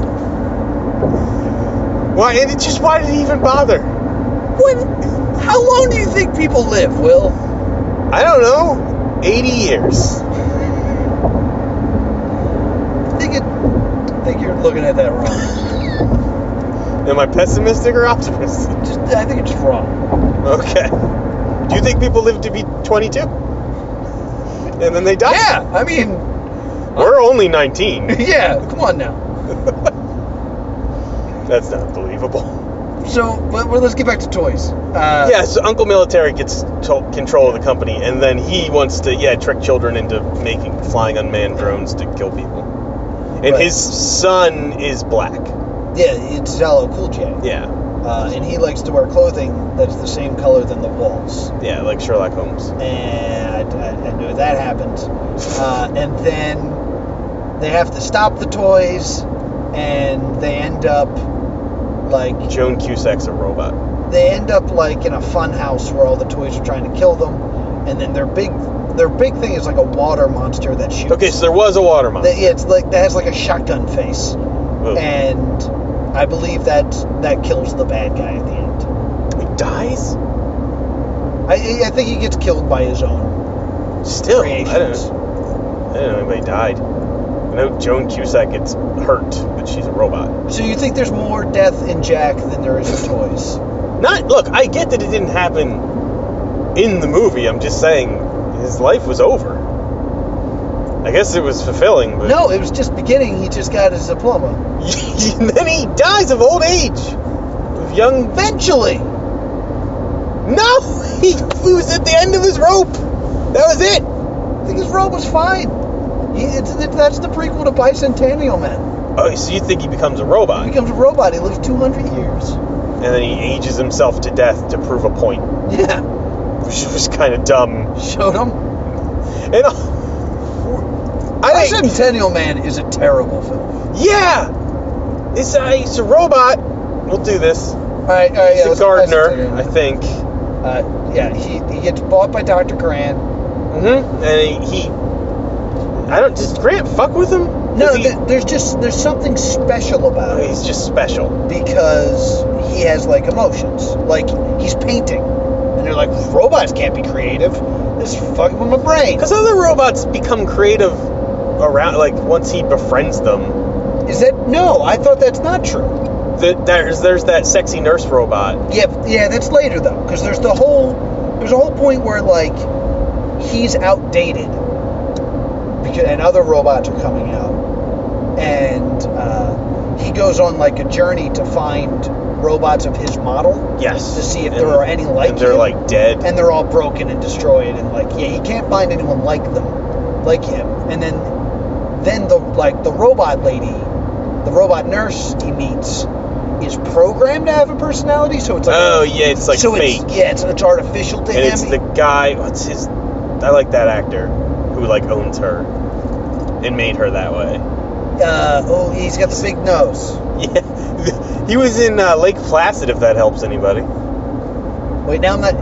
Why? And it's just, why did he even bother? What? How long do you think people live, Will? I don't know. eighty years. I think, it, I think you're looking at that wrong. Am I pessimistic or optimistic? Just, I think it's just wrong. Okay. Do you think people live to be twenty-two? And then they die? Yeah, I mean... We're only nineteen. Yeah, come on now. That's not believable. So, but, well, let's get back to toys. Uh, Yeah, so Uncle Military gets to- control of the company, and then he wants to, yeah, trick children into making flying unmanned drones to kill people. And Right. his son is black. Yeah, it's L L Cool J. Yeah, Uh, and he likes to wear clothing that's the same color than the walls. yeah, like Sherlock Holmes. And I, I, I knew that happened. Uh, and then they have to stop the toys, and they end up like Joan Cusack's a robot. they end up like in a fun house where all the toys are trying to kill them, and then their big their big thing is like a water monster that shoots. Okay, so there was a water monster. They- it's like that has like a shotgun face, Ugh. and I believe that that kills the bad guy at the end. He dies? I I think he gets killed by his own Still, I creations. don't, I didn't know anybody died. I know Joan Cusack gets hurt, but she's a robot. So you think there's more death in Jack than there is in toys? Not, look, I get that it didn't happen in the movie. I'm just saying his life was over. I guess it was fulfilling, but... No, it was just beginning. He just got his diploma. And then he dies of old age. Of young... Eventually. No! He, he was at the end of his rope. That was it. I think his role was fine. He, it's, it, that's the prequel to Bicentennial Man. Oh, so you think he becomes a He robot? becomes a robot. He lives two hundred years. And then he ages himself to death to prove a point. Yeah. Which was kind of dumb. Showed him. And... uh, I think... Bicentennial Man is a terrible film. Yeah! It's a, it's a robot. We'll do this. All right, all right. He's yeah, a let's go gardener, Bicentennial I Man. think. Uh, yeah, he, he gets bought by Doctor Grant. Mm-hmm. And he, he... I don't... Does Grant fuck with him? No, Does he, th- there's just there's something special about it he's just special. because he has like emotions. Like he's painting, and they're like, robots can't be creative. This is fucking with my brain. Because other robots become creative around, like, once he befriends them. Is that no? I thought that's not true. The, there's there's that sexy nurse robot. Yeah, yeah, that's later though, because there's the whole there's a whole point where like he's outdated, because and other robots are coming out, and uh, he goes on like a journey to find robots of his model. Yes. To see if And- there are any like and they're him. like dead. And they're all broken and destroyed, and like yeah, he can't find anyone like them, like him. And then then the like the robot lady, the robot nurse he meets is programmed to have a personality, so it's like Oh yeah, it's like so fake. It's, yeah, it's it's artificial to and him. it's the guy. What's his? I like that actor who like owns her and made her that way. uh, oh, he's got the big nose. Yeah, he was in uh, Lake Placid. If that helps anybody. Wait, now I'm not.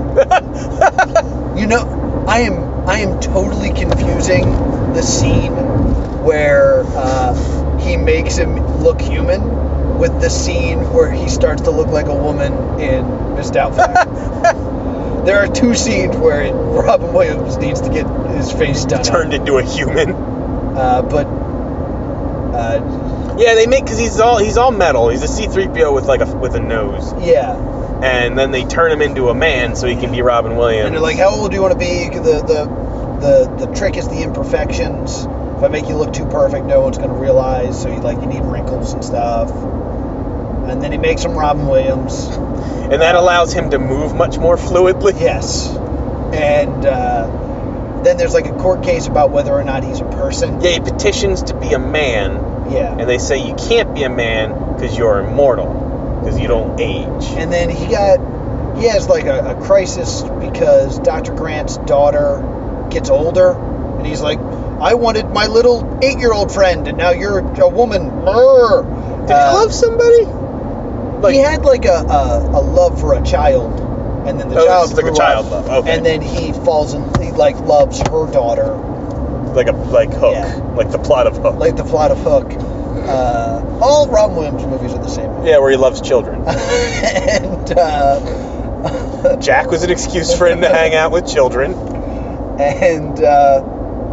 You know, I am I am totally confusing the scene where uh, he makes him look human with the scene where he starts to look like a woman in Miss Doubtfire. There are two scenes where Robin Williams needs to get his face done. Turned into a human. Uh, but uh, Yeah, they make because he's all he's all metal. He's a C three P O with like a with a nose, yeah, and then they turn him into a man so he can be Robin Williams. and they're like, "How old do you want to be?" The the the the trick is the imperfections. If I make you look too perfect, no one's gonna realize. So you like you need wrinkles and stuff. And then he makes him Robin Williams. and that allows him to move much more fluidly. Yes. And uh, then there's like a court case about whether or not he's a person. Yeah, he petitions to be a man, Yeah. and they say you can't be a man because you're immortal, because you don't age. And then he got, he has like a, a crisis because Doctor Grant's daughter gets older, and he's like, I wanted my little eight-year-old friend, and now you're a woman. Brr. Did he Uh, love somebody? Like, he had like a, a, a love for a child, and then the Oh, child it's like a grew child up, love, okay. and then he falls in, he like loves her daughter, like a like Hook, Yeah. like the plot of Hook. like the plot of Hook. Uh, all Robin Williams movies are the same. Yeah, where he loves children. and uh, Jack was an excuse for him to hang out with children. and uh,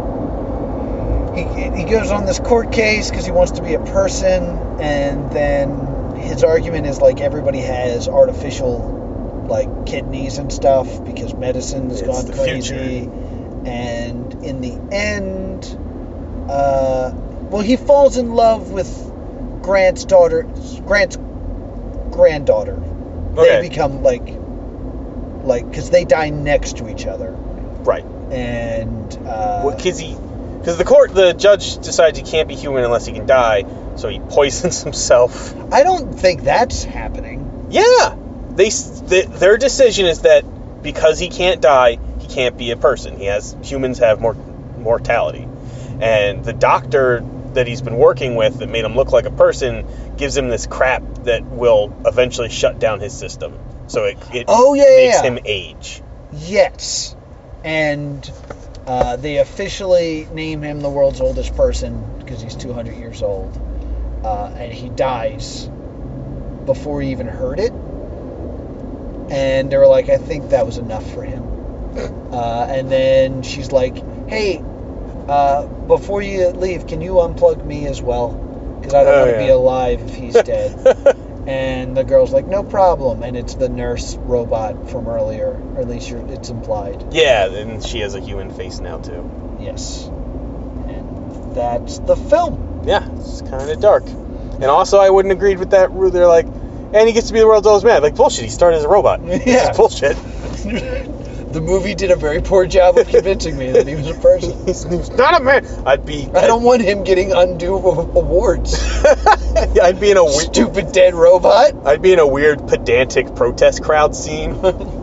he he goes on this court case because he wants to be a person, and then his argument is like everybody has artificial like kidneys and stuff because medicine's It's gone the crazy. And in the end, uh, well, he falls in love with Grant's daughter, Grant's granddaughter. Okay. They become like, like, because they die next to each other, Right. and uh, Well, because he, because the court, the judge decides he can't be human unless he can die, so he poisons himself. I don't think that's happening. Yeah, they, s- th their decision is that because he can't die, he can't be a person. He has humans have more mortality, and the doctor that he's been working with that made him look like a person gives him this crap that will eventually shut down his system. So it, it Oh, yeah, yeah, makes yeah. him age. Yes, and uh, they officially name him the world's oldest person because he's two hundred years old, uh, and he dies before he even heard it. And they were like, I think that was enough for him. Uh, and then she's like, hey, uh, before you leave, can you unplug me as well? Because I don't Oh, want to yeah. be alive if he's dead. And the girl's like, no problem. And it's the nurse robot from earlier, or at least you're, it's implied. Yeah, and she has a human face now too. Yes. And that's the film. Yeah, it's kind of dark. And also, I wouldn't agreed with that rule. They're like, and he gets to be the world's oldest man. Like, bullshit, he started as a robot. This Yeah. is bullshit. The movie did a very poor job of convincing me that he was a person. He's, he's not a man. I'd be. I don't want him getting undue awards. I'd be in a weird. Stupid dead robot. I'd be in a weird pedantic protest crowd scene.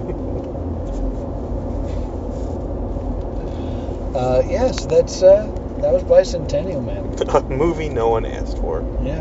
Uh, yes, that's uh, that was Bicentennial Man. A movie no one asked for. Yeah.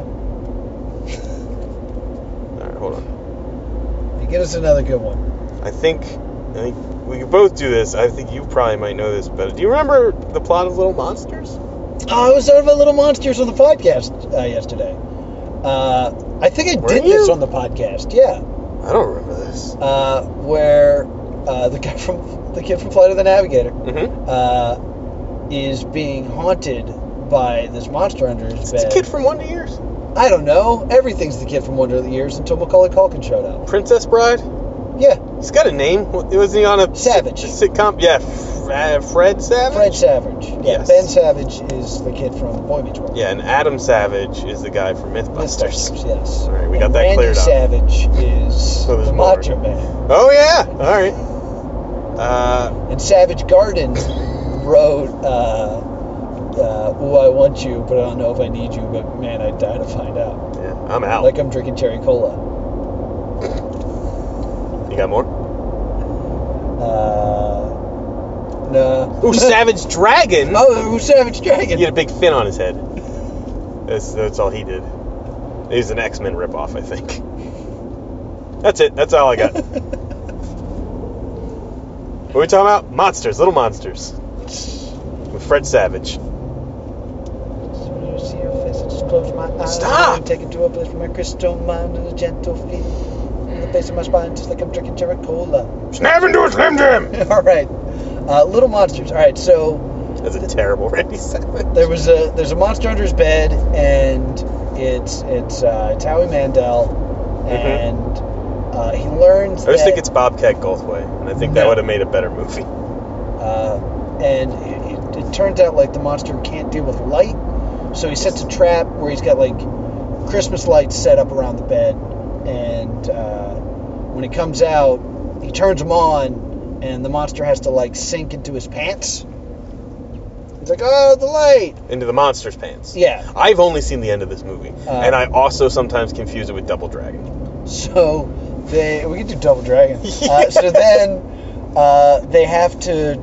All right, hold on. You get us another good one. I think, I think we could both do this. I think you probably might know this better. Do you remember the plot of Little Monsters? Oh, I was talking about Little Monsters on the podcast uh, yesterday. Uh, I think I Were did you? this on the podcast. Yeah. I don't remember this. Uh, where uh, the guy from the kid from Flight of the Navigator Mm-hmm. uh, is being haunted by this monster under his It's bed. a kid from Wonder Years. I don't know. Everything's the kid from Wonder Years until Macaulay Culkin showed up. Princess Bride. Yeah, He's got a name. Wasn't he on a Savage. a sitcom? Yeah, F- uh, Fred Savage. Fred Savage. Yeah, Yes. Ben Savage is the kid from Boy Meets World. Yeah, and Adam Savage is the guy from MythBusters. Mythbusters, yes. All right, we And got that Randy cleared up. Savage is So there's the more. Macho Man. Oh yeah. All right. Uh, And Savage Garden wrote, uh, uh, "Oh, I want you, but I don't know if I need you. But man, I'd die to find out. yeah, I'm out. Like I'm drinking cherry cola." You got more? Uh, no. Ooh, Savage Dragon. Oh, who's Savage Dragon? He had a big fin on his head. That's that's all he did. He's an X-Men ripoff, I think. That's it. That's all I got. What are we talking about? Monsters, Little Monsters, with Fred Savage. When you see your face, I just close my eyes. Stop! And take it to a place where my crystal mind and a gentle feel. In the base of my spine, just like I'm drinking cherry cola. Snap into a Slim Jim. All right, uh, Little Monsters. All right, so That's a terrible Randy Savage. there was a there's a monster under his bed, and it's it's uh, it's Howie Mandel, and uh, he learns. I just that, think it's Bobcat Goldthwait, and I think that No. would have made a better movie. Uh, and it, it, it turns out like the monster can't deal with light, so he sets a trap where he's got like Christmas lights set up around the bed, and uh, when he comes out, he turns them on, and the monster has to like sink into his pants. He's like, oh, the light. Into the monster's pants. Yeah. I've only seen the end of this movie, Uh, and I also sometimes confuse it with Double Dragon. So they we can do Double Dragon. Uh, so then uh, they have to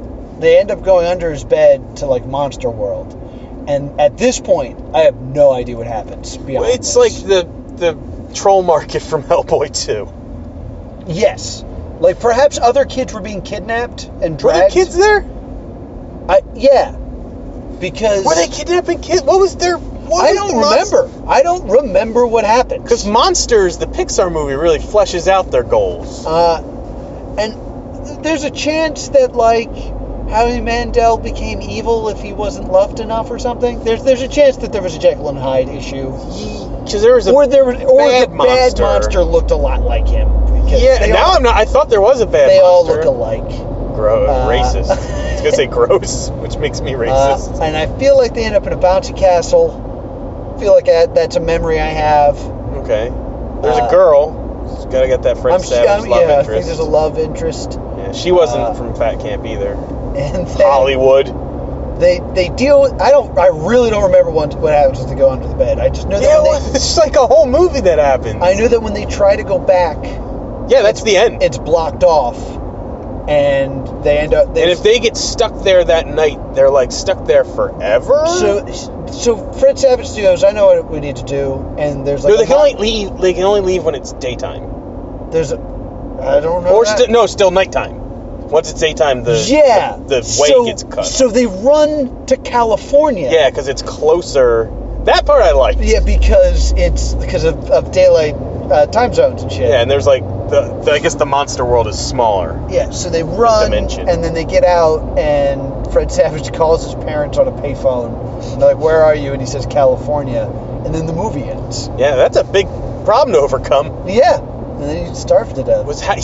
they end up going under his bed to like Monster World, and at this point, I have no idea what happens beyond. Well, it's this. like the the troll market from Hellboy two. Yes, like perhaps other kids were being kidnapped and Were there dragged. kids there? I, yeah, because Were they kidnapping kids? What was their? What I was don't the monster? remember. I don't remember what happened. Because Monsters, the Pixar movie, really fleshes out their goals. Uh, and there's a chance that like Howie Mandel became evil if he wasn't loved enough or something. There's there's a chance that there was a Jekyll and Hyde issue, Because there was a or there was, or bad the bad monster. monster looked a lot like him. Because yeah. they Now all, I'm not. I thought there was a bad They all monster. look alike. Gro- Uh, racist. I was gonna say gross, which makes me racist. Uh, and I feel like they end up in a bouncy castle. I feel like I, that's a memory I have. okay. There's uh, a girl. She's gotta get that Fred I'm, Savage I'm love yeah, I think interest. there's a love interest. Yeah, she wasn't uh, from Fat Camp either. And then Hollywood. They they deal with. I don't. I really don't remember what what happens when they go under the bed. I just know that Yeah, when well, they, it's just like a whole movie that happens. I knew that when they try to go back, Yeah, that's the end. it's blocked off, and they end up. They, And if they get stuck there that night, they're like stuck there forever. so so Fred Savage goes, I know what we need to do, and there's like no, a they can mo- only leave. They can only leave when it's daytime, there's a I don't know or that. sti- no, still nighttime. Once it's daytime, the yeah the, the way so, gets cut. So they run to California. Yeah, because it's closer. That part I like. Yeah, because it's because of, of daylight uh, time zones and shit. Yeah, and there's like the, the I guess the monster world is smaller. Yeah, so they run, dimension. and then they get out, and Fred Savage calls his parents on a payphone. And they're like, where are you? And he says, California. And then the movie ends. Yeah, that's a big problem to overcome. Yeah. And then he starved to death. Was Howie,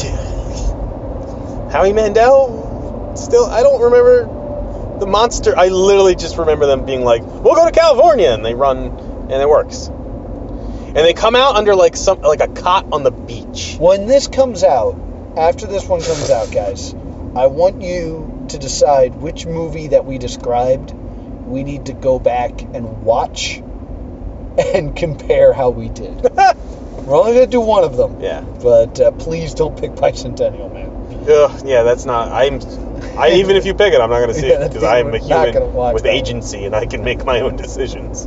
Howie Mandel still? I don't remember the monster. I literally just remember them being like, "We'll go to California," and they run, and it works. And they come out under like some like a cot on the beach. When this comes out, after this one comes out, guys, I want you to decide which movie that we described we need to go back and watch and compare how we did. We're only going to do one of them. Yeah. But uh, please don't pick Bicentennial Man. Ugh, yeah, that's not. I'm. I even if you pick it, I'm not going to see Yeah, it because that's- I'm a we're not gonna human watch with that. agency and I can make my own decisions.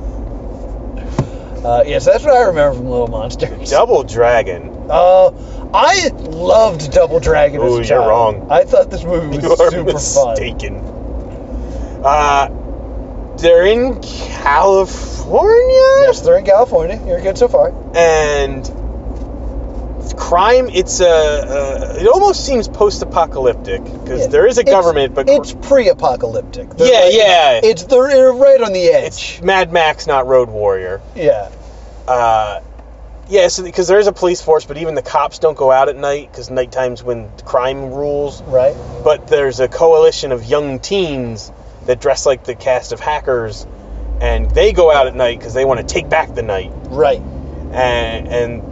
Uh, yes, that's what I remember from Little Monsters. Double Dragon. Uh, I loved Double Dragon as Ooh, a you're child. wrong. I thought this movie was You are super mistaken. Uh, they're in California, fun. Yes, they're in California. You're good so far. and crime. It's a. Uh, it almost seems post-apocalyptic because Yeah. there is a It's- government, but it's pre-apocalyptic. They're Yeah, like- yeah. It's they're, they're right on the edge. it's Mad Max, not Road Warrior. Yeah. Uh, yeah, so because there is a police force, but even the cops don't go out at night because nighttime's when crime rules. Right. But there's a coalition of young teens that dress like the cast of Hackers, and they go out at night because they want to take back the night. Right. And and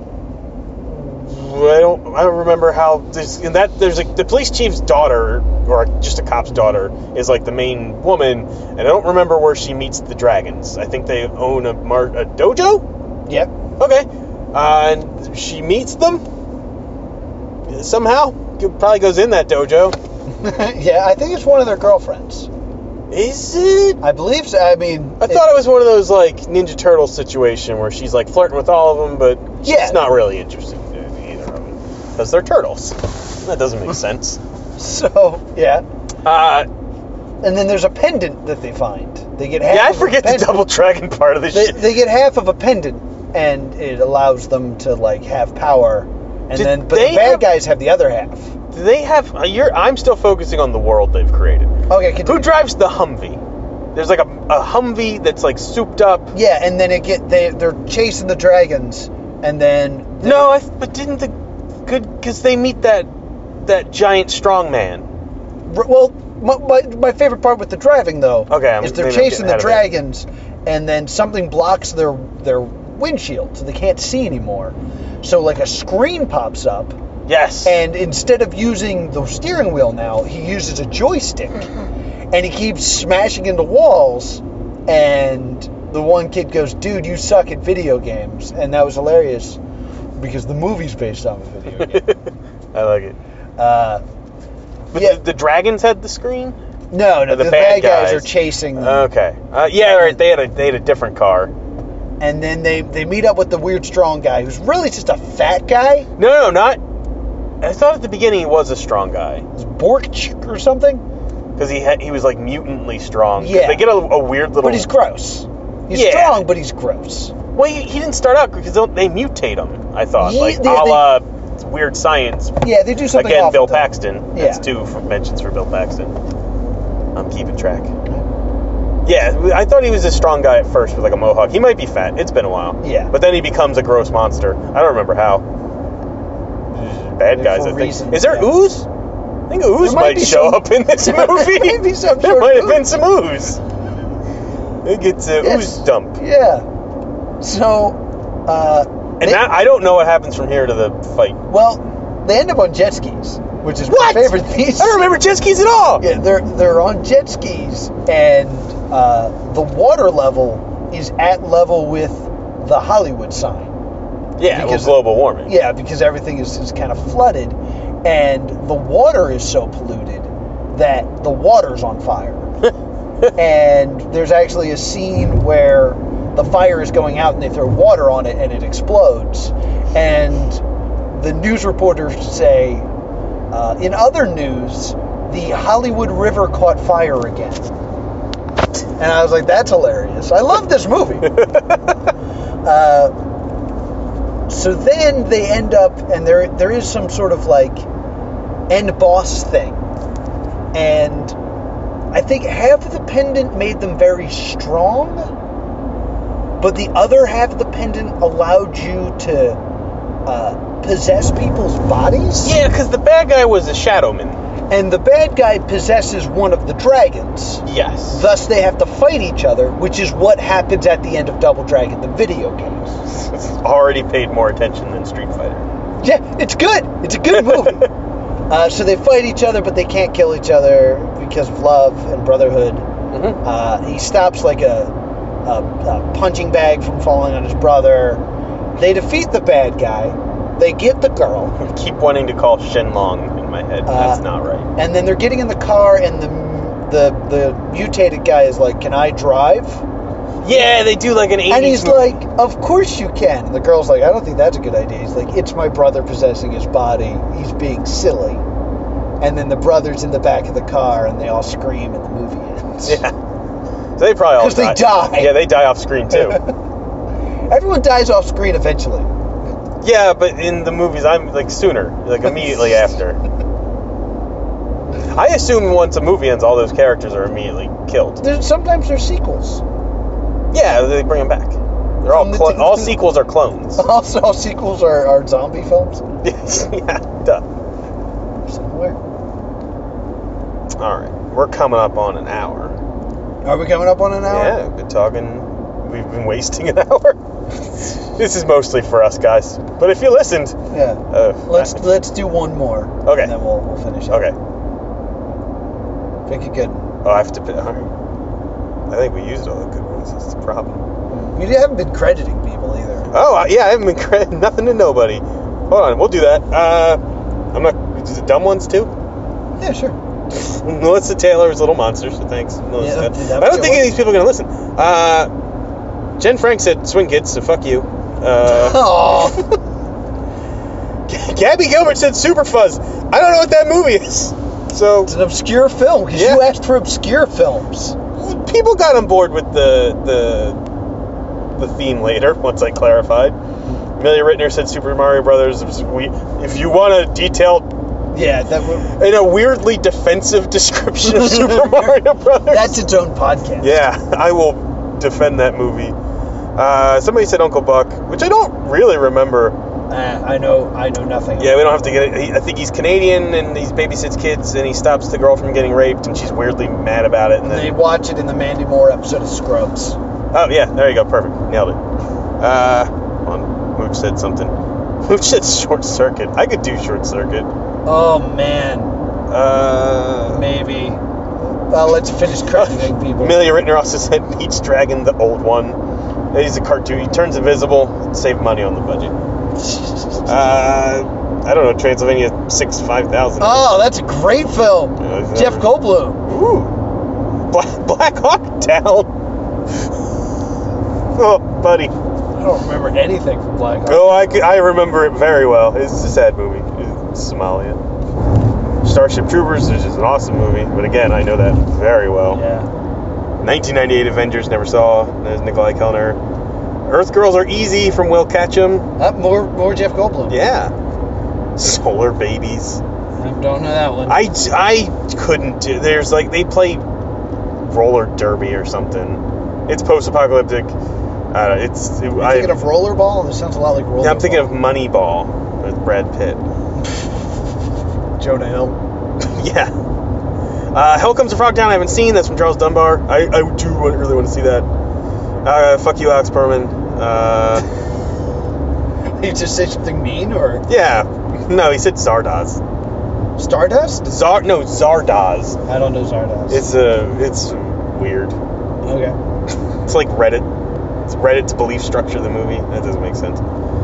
I don't I don't remember how there's in that there's like the police chief's daughter or just a cop's daughter is like the main woman, and I don't remember where she meets the dragons. I think they own a mar- a dojo. Yep. Okay. Uh, and she meets them somehow. Probably goes in that dojo. Yeah, I think it's one of their girlfriends. Is it? I believe so. I mean, I thought it was one of those like Ninja Turtle situation where she's like flirting with all of them, but Yeah. she's not really interested in either of them because they're turtles. That doesn't make sense. So yeah. Uh, And then there's a pendant that they find. They get half. yeah, I of a forget the pendant. double dragon part of this They, shit. they get half of a pendant, and it allows them to like have power. And Did then, but they the bad have- guys have the other half. Do they have? Uh, you're, I'm still focusing on the world they've created. Okay. Continue. Who drives the Humvee? There's like a, a Humvee that's like souped up. Yeah, and then it get they they're chasing the dragons, and then they- No, I, but didn't the good because they meet that that giant strong man. R- Well, my, my, my favorite part with the driving though Okay, I'm- is they're maybe I'm chasing the getting ahead of it. dragons, and then something blocks their their windshield, so they can't see anymore. So like a screen pops up, Yes. and instead of using the steering wheel now, he uses a joystick, and he keeps smashing into walls. And the one kid goes, "Dude, you suck at video games," and that was hilarious because the movie's based on a video game. I like it. Uh, But Yeah. the, the dragons had the screen? No, no, Or the the, bad bad guys. guys. are chasing them. Okay. Uh, yeah, right. They had a they had a different car. And then they, they meet up with the weird strong guy, who's really just a fat guy. No, no, not. I thought at the beginning he was a strong guy It's Borch or something. because he had, he was like mutantly strong. 'Cause Yeah. They get a, a weird little. But he's gross. He's Yeah. strong, but he's gross. Well, he, he didn't start out because they mutate him. I thought Yeah, like they- a la weird science. Yeah, they do something Again, off Bill with them. Paxton. Yeah. That's two for mentions for Bill Paxton. I'm keeping track. Yeah, I thought he was a strong guy at first with like a mohawk. He might be fat. It's been a while. Yeah. But then he becomes a gross monster. I don't remember how. Bad For guys, I think. reasons, Is there yeah. ooze? I think ooze There might might, be show some- up in this There movie. might be some there sort of might have been ooze. some ooze. It gets a Yes. ooze dump. Yeah. So, uh, And they- now, I don't know what happens from here to the fight. well, they end up on jet skis, which is What? my favorite piece. I don't remember jet skis at all. Yeah, they're they're on jet skis, and uh, the water level is at level with the Hollywood sign. Yeah, well, Because- global warming. Yeah, because everything is, is kind of flooded, and the water is so polluted that the water's on fire. And there's actually a scene where the fire is going out and they throw water on it and it explodes. And the news reporters say, uh, in other news, the Hollywood River caught fire again. And I was like, that's hilarious. I love this movie. uh, so then they end up, and there there is some sort of like end boss thing. And I think half of the pendant made them very strong, but the other half of the pendant allowed you to uh, possess people's bodies. Yeah, because the bad guy was a shadowman. And the bad guy possesses one of the dragons. Yes. Thus, they have to fight each other, which is what happens at the end of Double Dragon, the video game. Already paid more attention than Street Fighter. Yeah, it's good. It's a good movie. uh, so they fight each other, but they can't kill each other because of love and brotherhood. Mm-hmm. Uh, he stops like a, a, a punching bag from falling on his brother. They defeat the bad guy. They get the girl. I keep wanting to call Shenlong in my head. Uh, That's not right. And then they're getting in the car, and the the the mutated guy is like, "Can I drive?" Yeah, they do like an eighties And he's movie. like, "Of course you can." And the girl's like, "I don't think that's a good idea." He's like, "It's my brother possessing his body. He's being silly." And then the brother's in the back of the car, and they all scream, and the movie ends. Yeah. So they probably all 'Cause they die. Yeah, they die off screen too. Everyone dies off screen eventually. Yeah, but in the movies, I'm like sooner, like immediately after. I assume once a movie ends, all those characters are immediately killed. There's, sometimes there's sequels. Yeah, they bring them back. They're all From the clo- t- all sequels are clones. Also, all sequels are, are zombie films. Yeah, duh. Somewhere. All right, we're coming up on an hour. Are we coming up on an hour? Yeah, we've been talking. We've been wasting an hour. This is mostly for us guys, but if you listened, Yeah. uh, Let's let's do one more. Okay. And then we'll we'll finish it. okay. Pick a good. Oh, I have to. Pick, all right. I think we used all the good ones. That's the problem. We haven't been crediting people either. Oh, uh, yeah, I haven't been credit nothing to nobody. Hold on, we'll do that. Uh, I'm not. Is it dumb ones too? Yeah, sure. Melissa Taylor's Little Monster, so thanks, Melissa. Yeah, that- that I was don't a think good any of these people are gonna listen. Uh, Jen Frank said swing kids, so fuck you. Uh, Oh. Gabby Gilbert said Super Fuzz. I don't know what that movie is. So It's an obscure film because Yeah. you asked for obscure films. people got on board with the the the theme later once I clarified. Amelia Rittner said Super Mario Brothers. We, if you want a detailed, Yeah, that would, in a weirdly defensive description of Super Mario Brothers, that's its own podcast. yeah, I will defend that movie. Uh, somebody said Uncle Buck, which I don't really remember. Uh, I know. I know nothing. Yeah, we don't have to get it. He, I think he's Canadian and he babysits kids and he stops the girl from getting raped and she's weirdly mad about it. And They then, watch it in the Mandy Moore episode of Scrubs. oh yeah, there you go, perfect, nailed it. Uh, hold on, Mooch said something. Mooch said Short Circuit. I could do Short Circuit. Oh man, Uh, maybe. Well, let's finish crediting people. Amelia Rittner also said Peach Dragon, the old one. He's a cartoon. He turns invisible. Save money on the budget. Uh, I don't know. Transylvania six five thousand. Oh, that's a great film. Yeah, Jeff Goldblum. Ooh. Black, Black Hawk Down. Oh, buddy. I don't remember anything from Black Hawk. Oh, I, c- I remember it very well. It's a sad movie. It's Somalia. Starship Troopers is just an awesome movie, but again, I know that very well. Yeah. nineteen ninety-eight Avengers, never saw. There's Nikolai Kellner. Earth Girls Are Easy from Will Ketchum. Uh, more, more Jeff Goldblum. Yeah. Solar Babies. I don't know that one. I, I couldn't do. There's like they play roller derby or something. It's post-apocalyptic. Uh, it's. It, Are you I, thinking of Rollerball? This sounds a lot like Rollerball. Yeah, I'm thinking of Moneyball with Brad Pitt. Jonah Hill. Yeah. Uh, Hell Comes to Frogtown. I haven't seen. That's from Charles Dunbar. I, I do really want to see that. Uh, fuck you, Alex Perlman. Uh, Did you just say something mean or yeah. No, he said Zardoz. Stardust? Zar. No, Zardoz. I don't know Zardoz. It's uh, it's weird. okay. It's like Reddit. It's Reddit's belief structure, the movie. That doesn't make sense.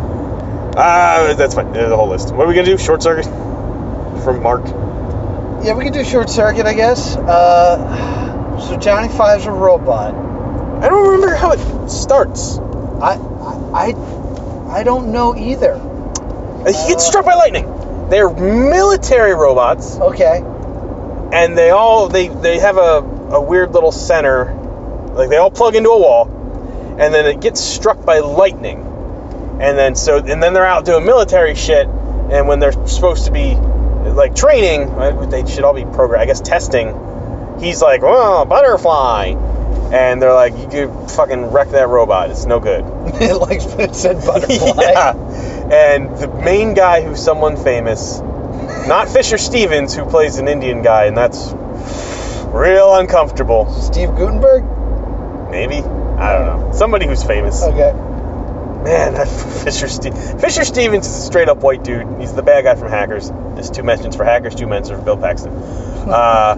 Uh, that's fine. There's a whole list. What are we going to do? Short Circuit? From Mark? Yeah, we can do Short Circuit, I guess. Uh, so Johnny Five's a robot. I don't remember how it starts. I, I, I, I don't know either. Uh, he gets struck by lightning. They're military robots, Okay. and they all, they, they have a, a weird little center. Like, they all plug into a wall, and then it gets struck by lightning. And then, so, and then they're out doing military shit, and when they're supposed to be like training, they should all be programmed, I guess testing, he's like, oh, butterfly, and they're like, you could fucking wreck that robot, it's no good. Like it said butterfly. Yeah. And the main guy who's someone famous, not Fisher Stevens, who plays an Indian guy, and that's real uncomfortable. Steve Gutenberg? Maybe, I don't know, somebody who's famous. Okay. Man, that Fisher Ste- Fisher Stevens is a straight up white dude. He's the bad guy from Hackers. There's two mentions for Hackers, two mentions for Bill Paxton. Uh,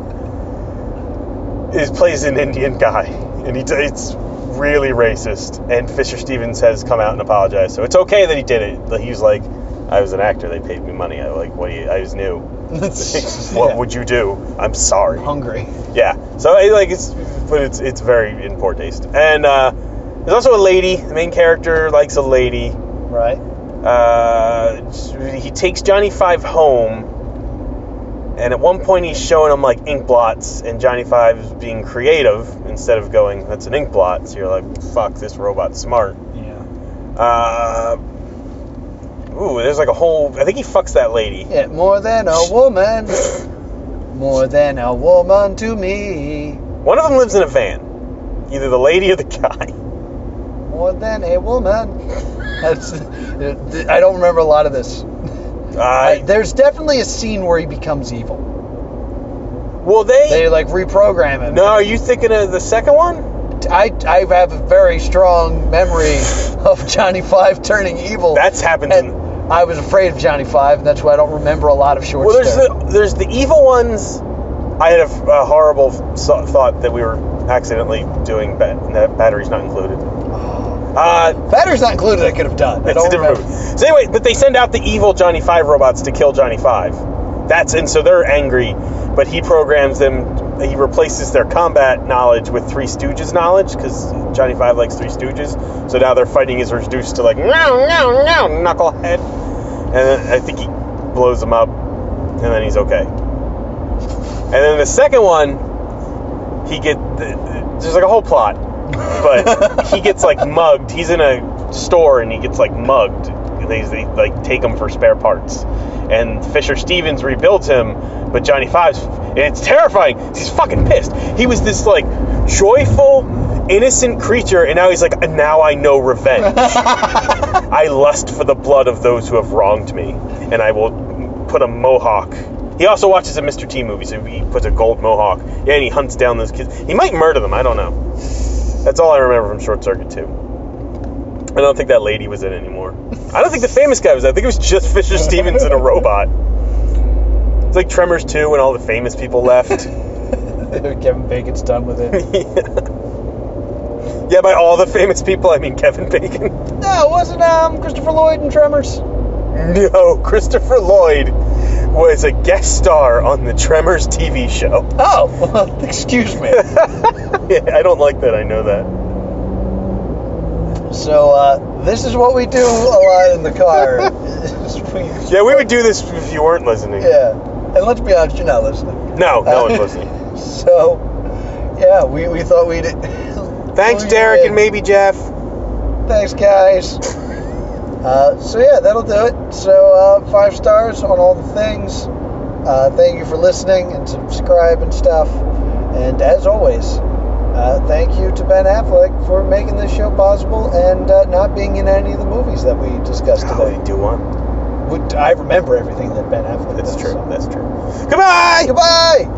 he plays an Indian guy, and he it's really racist. And Fisher Stevens has come out and apologized, so it's okay that he did it. Like, he was like, "I was an actor. They paid me money. I like what do you, I was new. What Yeah. would you do? I'm sorry." Hungry. Yeah. So I- like it's, but it's it's very in poor taste. And uh, there's also a lady. The main character likes a lady. Right. Uh, he takes Johnny Five home, and at one point he's showing him like ink blots, and Johnny Five is being creative instead of going, "That's an ink blot." So you're like, "Fuck, this robot's smart." Yeah. Uh, ooh, there's like a whole. I think he fucks that lady. Yeah, more than a woman. More than a woman to me. One of them lives in a van, either the lady or the guy. More than a woman. That's. I don't remember a lot of this. Uh, I, there's definitely a scene where he becomes evil. well, they. They like reprogram him. No, are you thinking of the second one? I, I have a very strong memory of Johnny Five turning evil. That's happened and in. I was afraid of Johnny Five, and that's why I don't remember a lot of short Well, there's stories. the there's the evil ones. I had a, a horrible so- thought that we were accidentally doing ba- that batteries not included. Uh, Batteries not included. I could have done. I it's a don't different remember. movie. So anyway, but they send out the evil Johnny Five robots to kill Johnny Five. That's and so they're angry, but he programs them. He replaces their combat knowledge with Three Stooges knowledge because Johnny Five likes Three Stooges. So now their fighting is reduced to like no no no knucklehead, and then I think he blows them up, and then he's okay. And then the second one, he get there's like a whole plot, but he gets like mugged. He's in a store and he gets like mugged. They, they like take him for spare parts, and Fisher Stevens rebuilds him, but Johnny Five's and it's terrifying. He's fucking pissed. He was this like joyful, innocent creature, and now he's like, now I know revenge. I lust for the blood of those who have wronged me, and I will put a mohawk. He also watches a Mister T movie, so he puts a gold mohawk. Yeah, and he hunts down those kids. He might murder them, I don't know. That's all I remember from Short Circuit two. I don't think that lady was in it anymore. I don't think the famous guy was in it. I think it was just Fisher Stevens and a robot. It's like Tremors two when all the famous people left. Kevin Bacon's done with it. Yeah, by all the famous people, I mean Kevin Bacon. No, it wasn't um, Christopher Lloyd in Tremors. No, Christopher Lloyd was a guest star on the Tremors T V show. Oh, well, excuse me. Yeah, I don't like that, I know that. So, uh, this is what we do a lot in the car. is we- Yeah, we would do this if you weren't listening. Yeah. And let's be honest, you're not listening. No, no Uh, one's listening. So, yeah, we, we thought we'd... Thanks, we Derek, would- and maybe Jeff. Thanks, guys. Uh, so, yeah, that'll do it. So, uh, five stars on all the things. Uh, thank you for listening and subscribe and stuff. And as always, uh, thank you to Ben Affleck for making this show possible and uh, not being in any of the movies that we discussed Oh, today. you do one. Would- I remember everything that Ben Affleck That's does, true. so. That's true. Goodbye! Goodbye!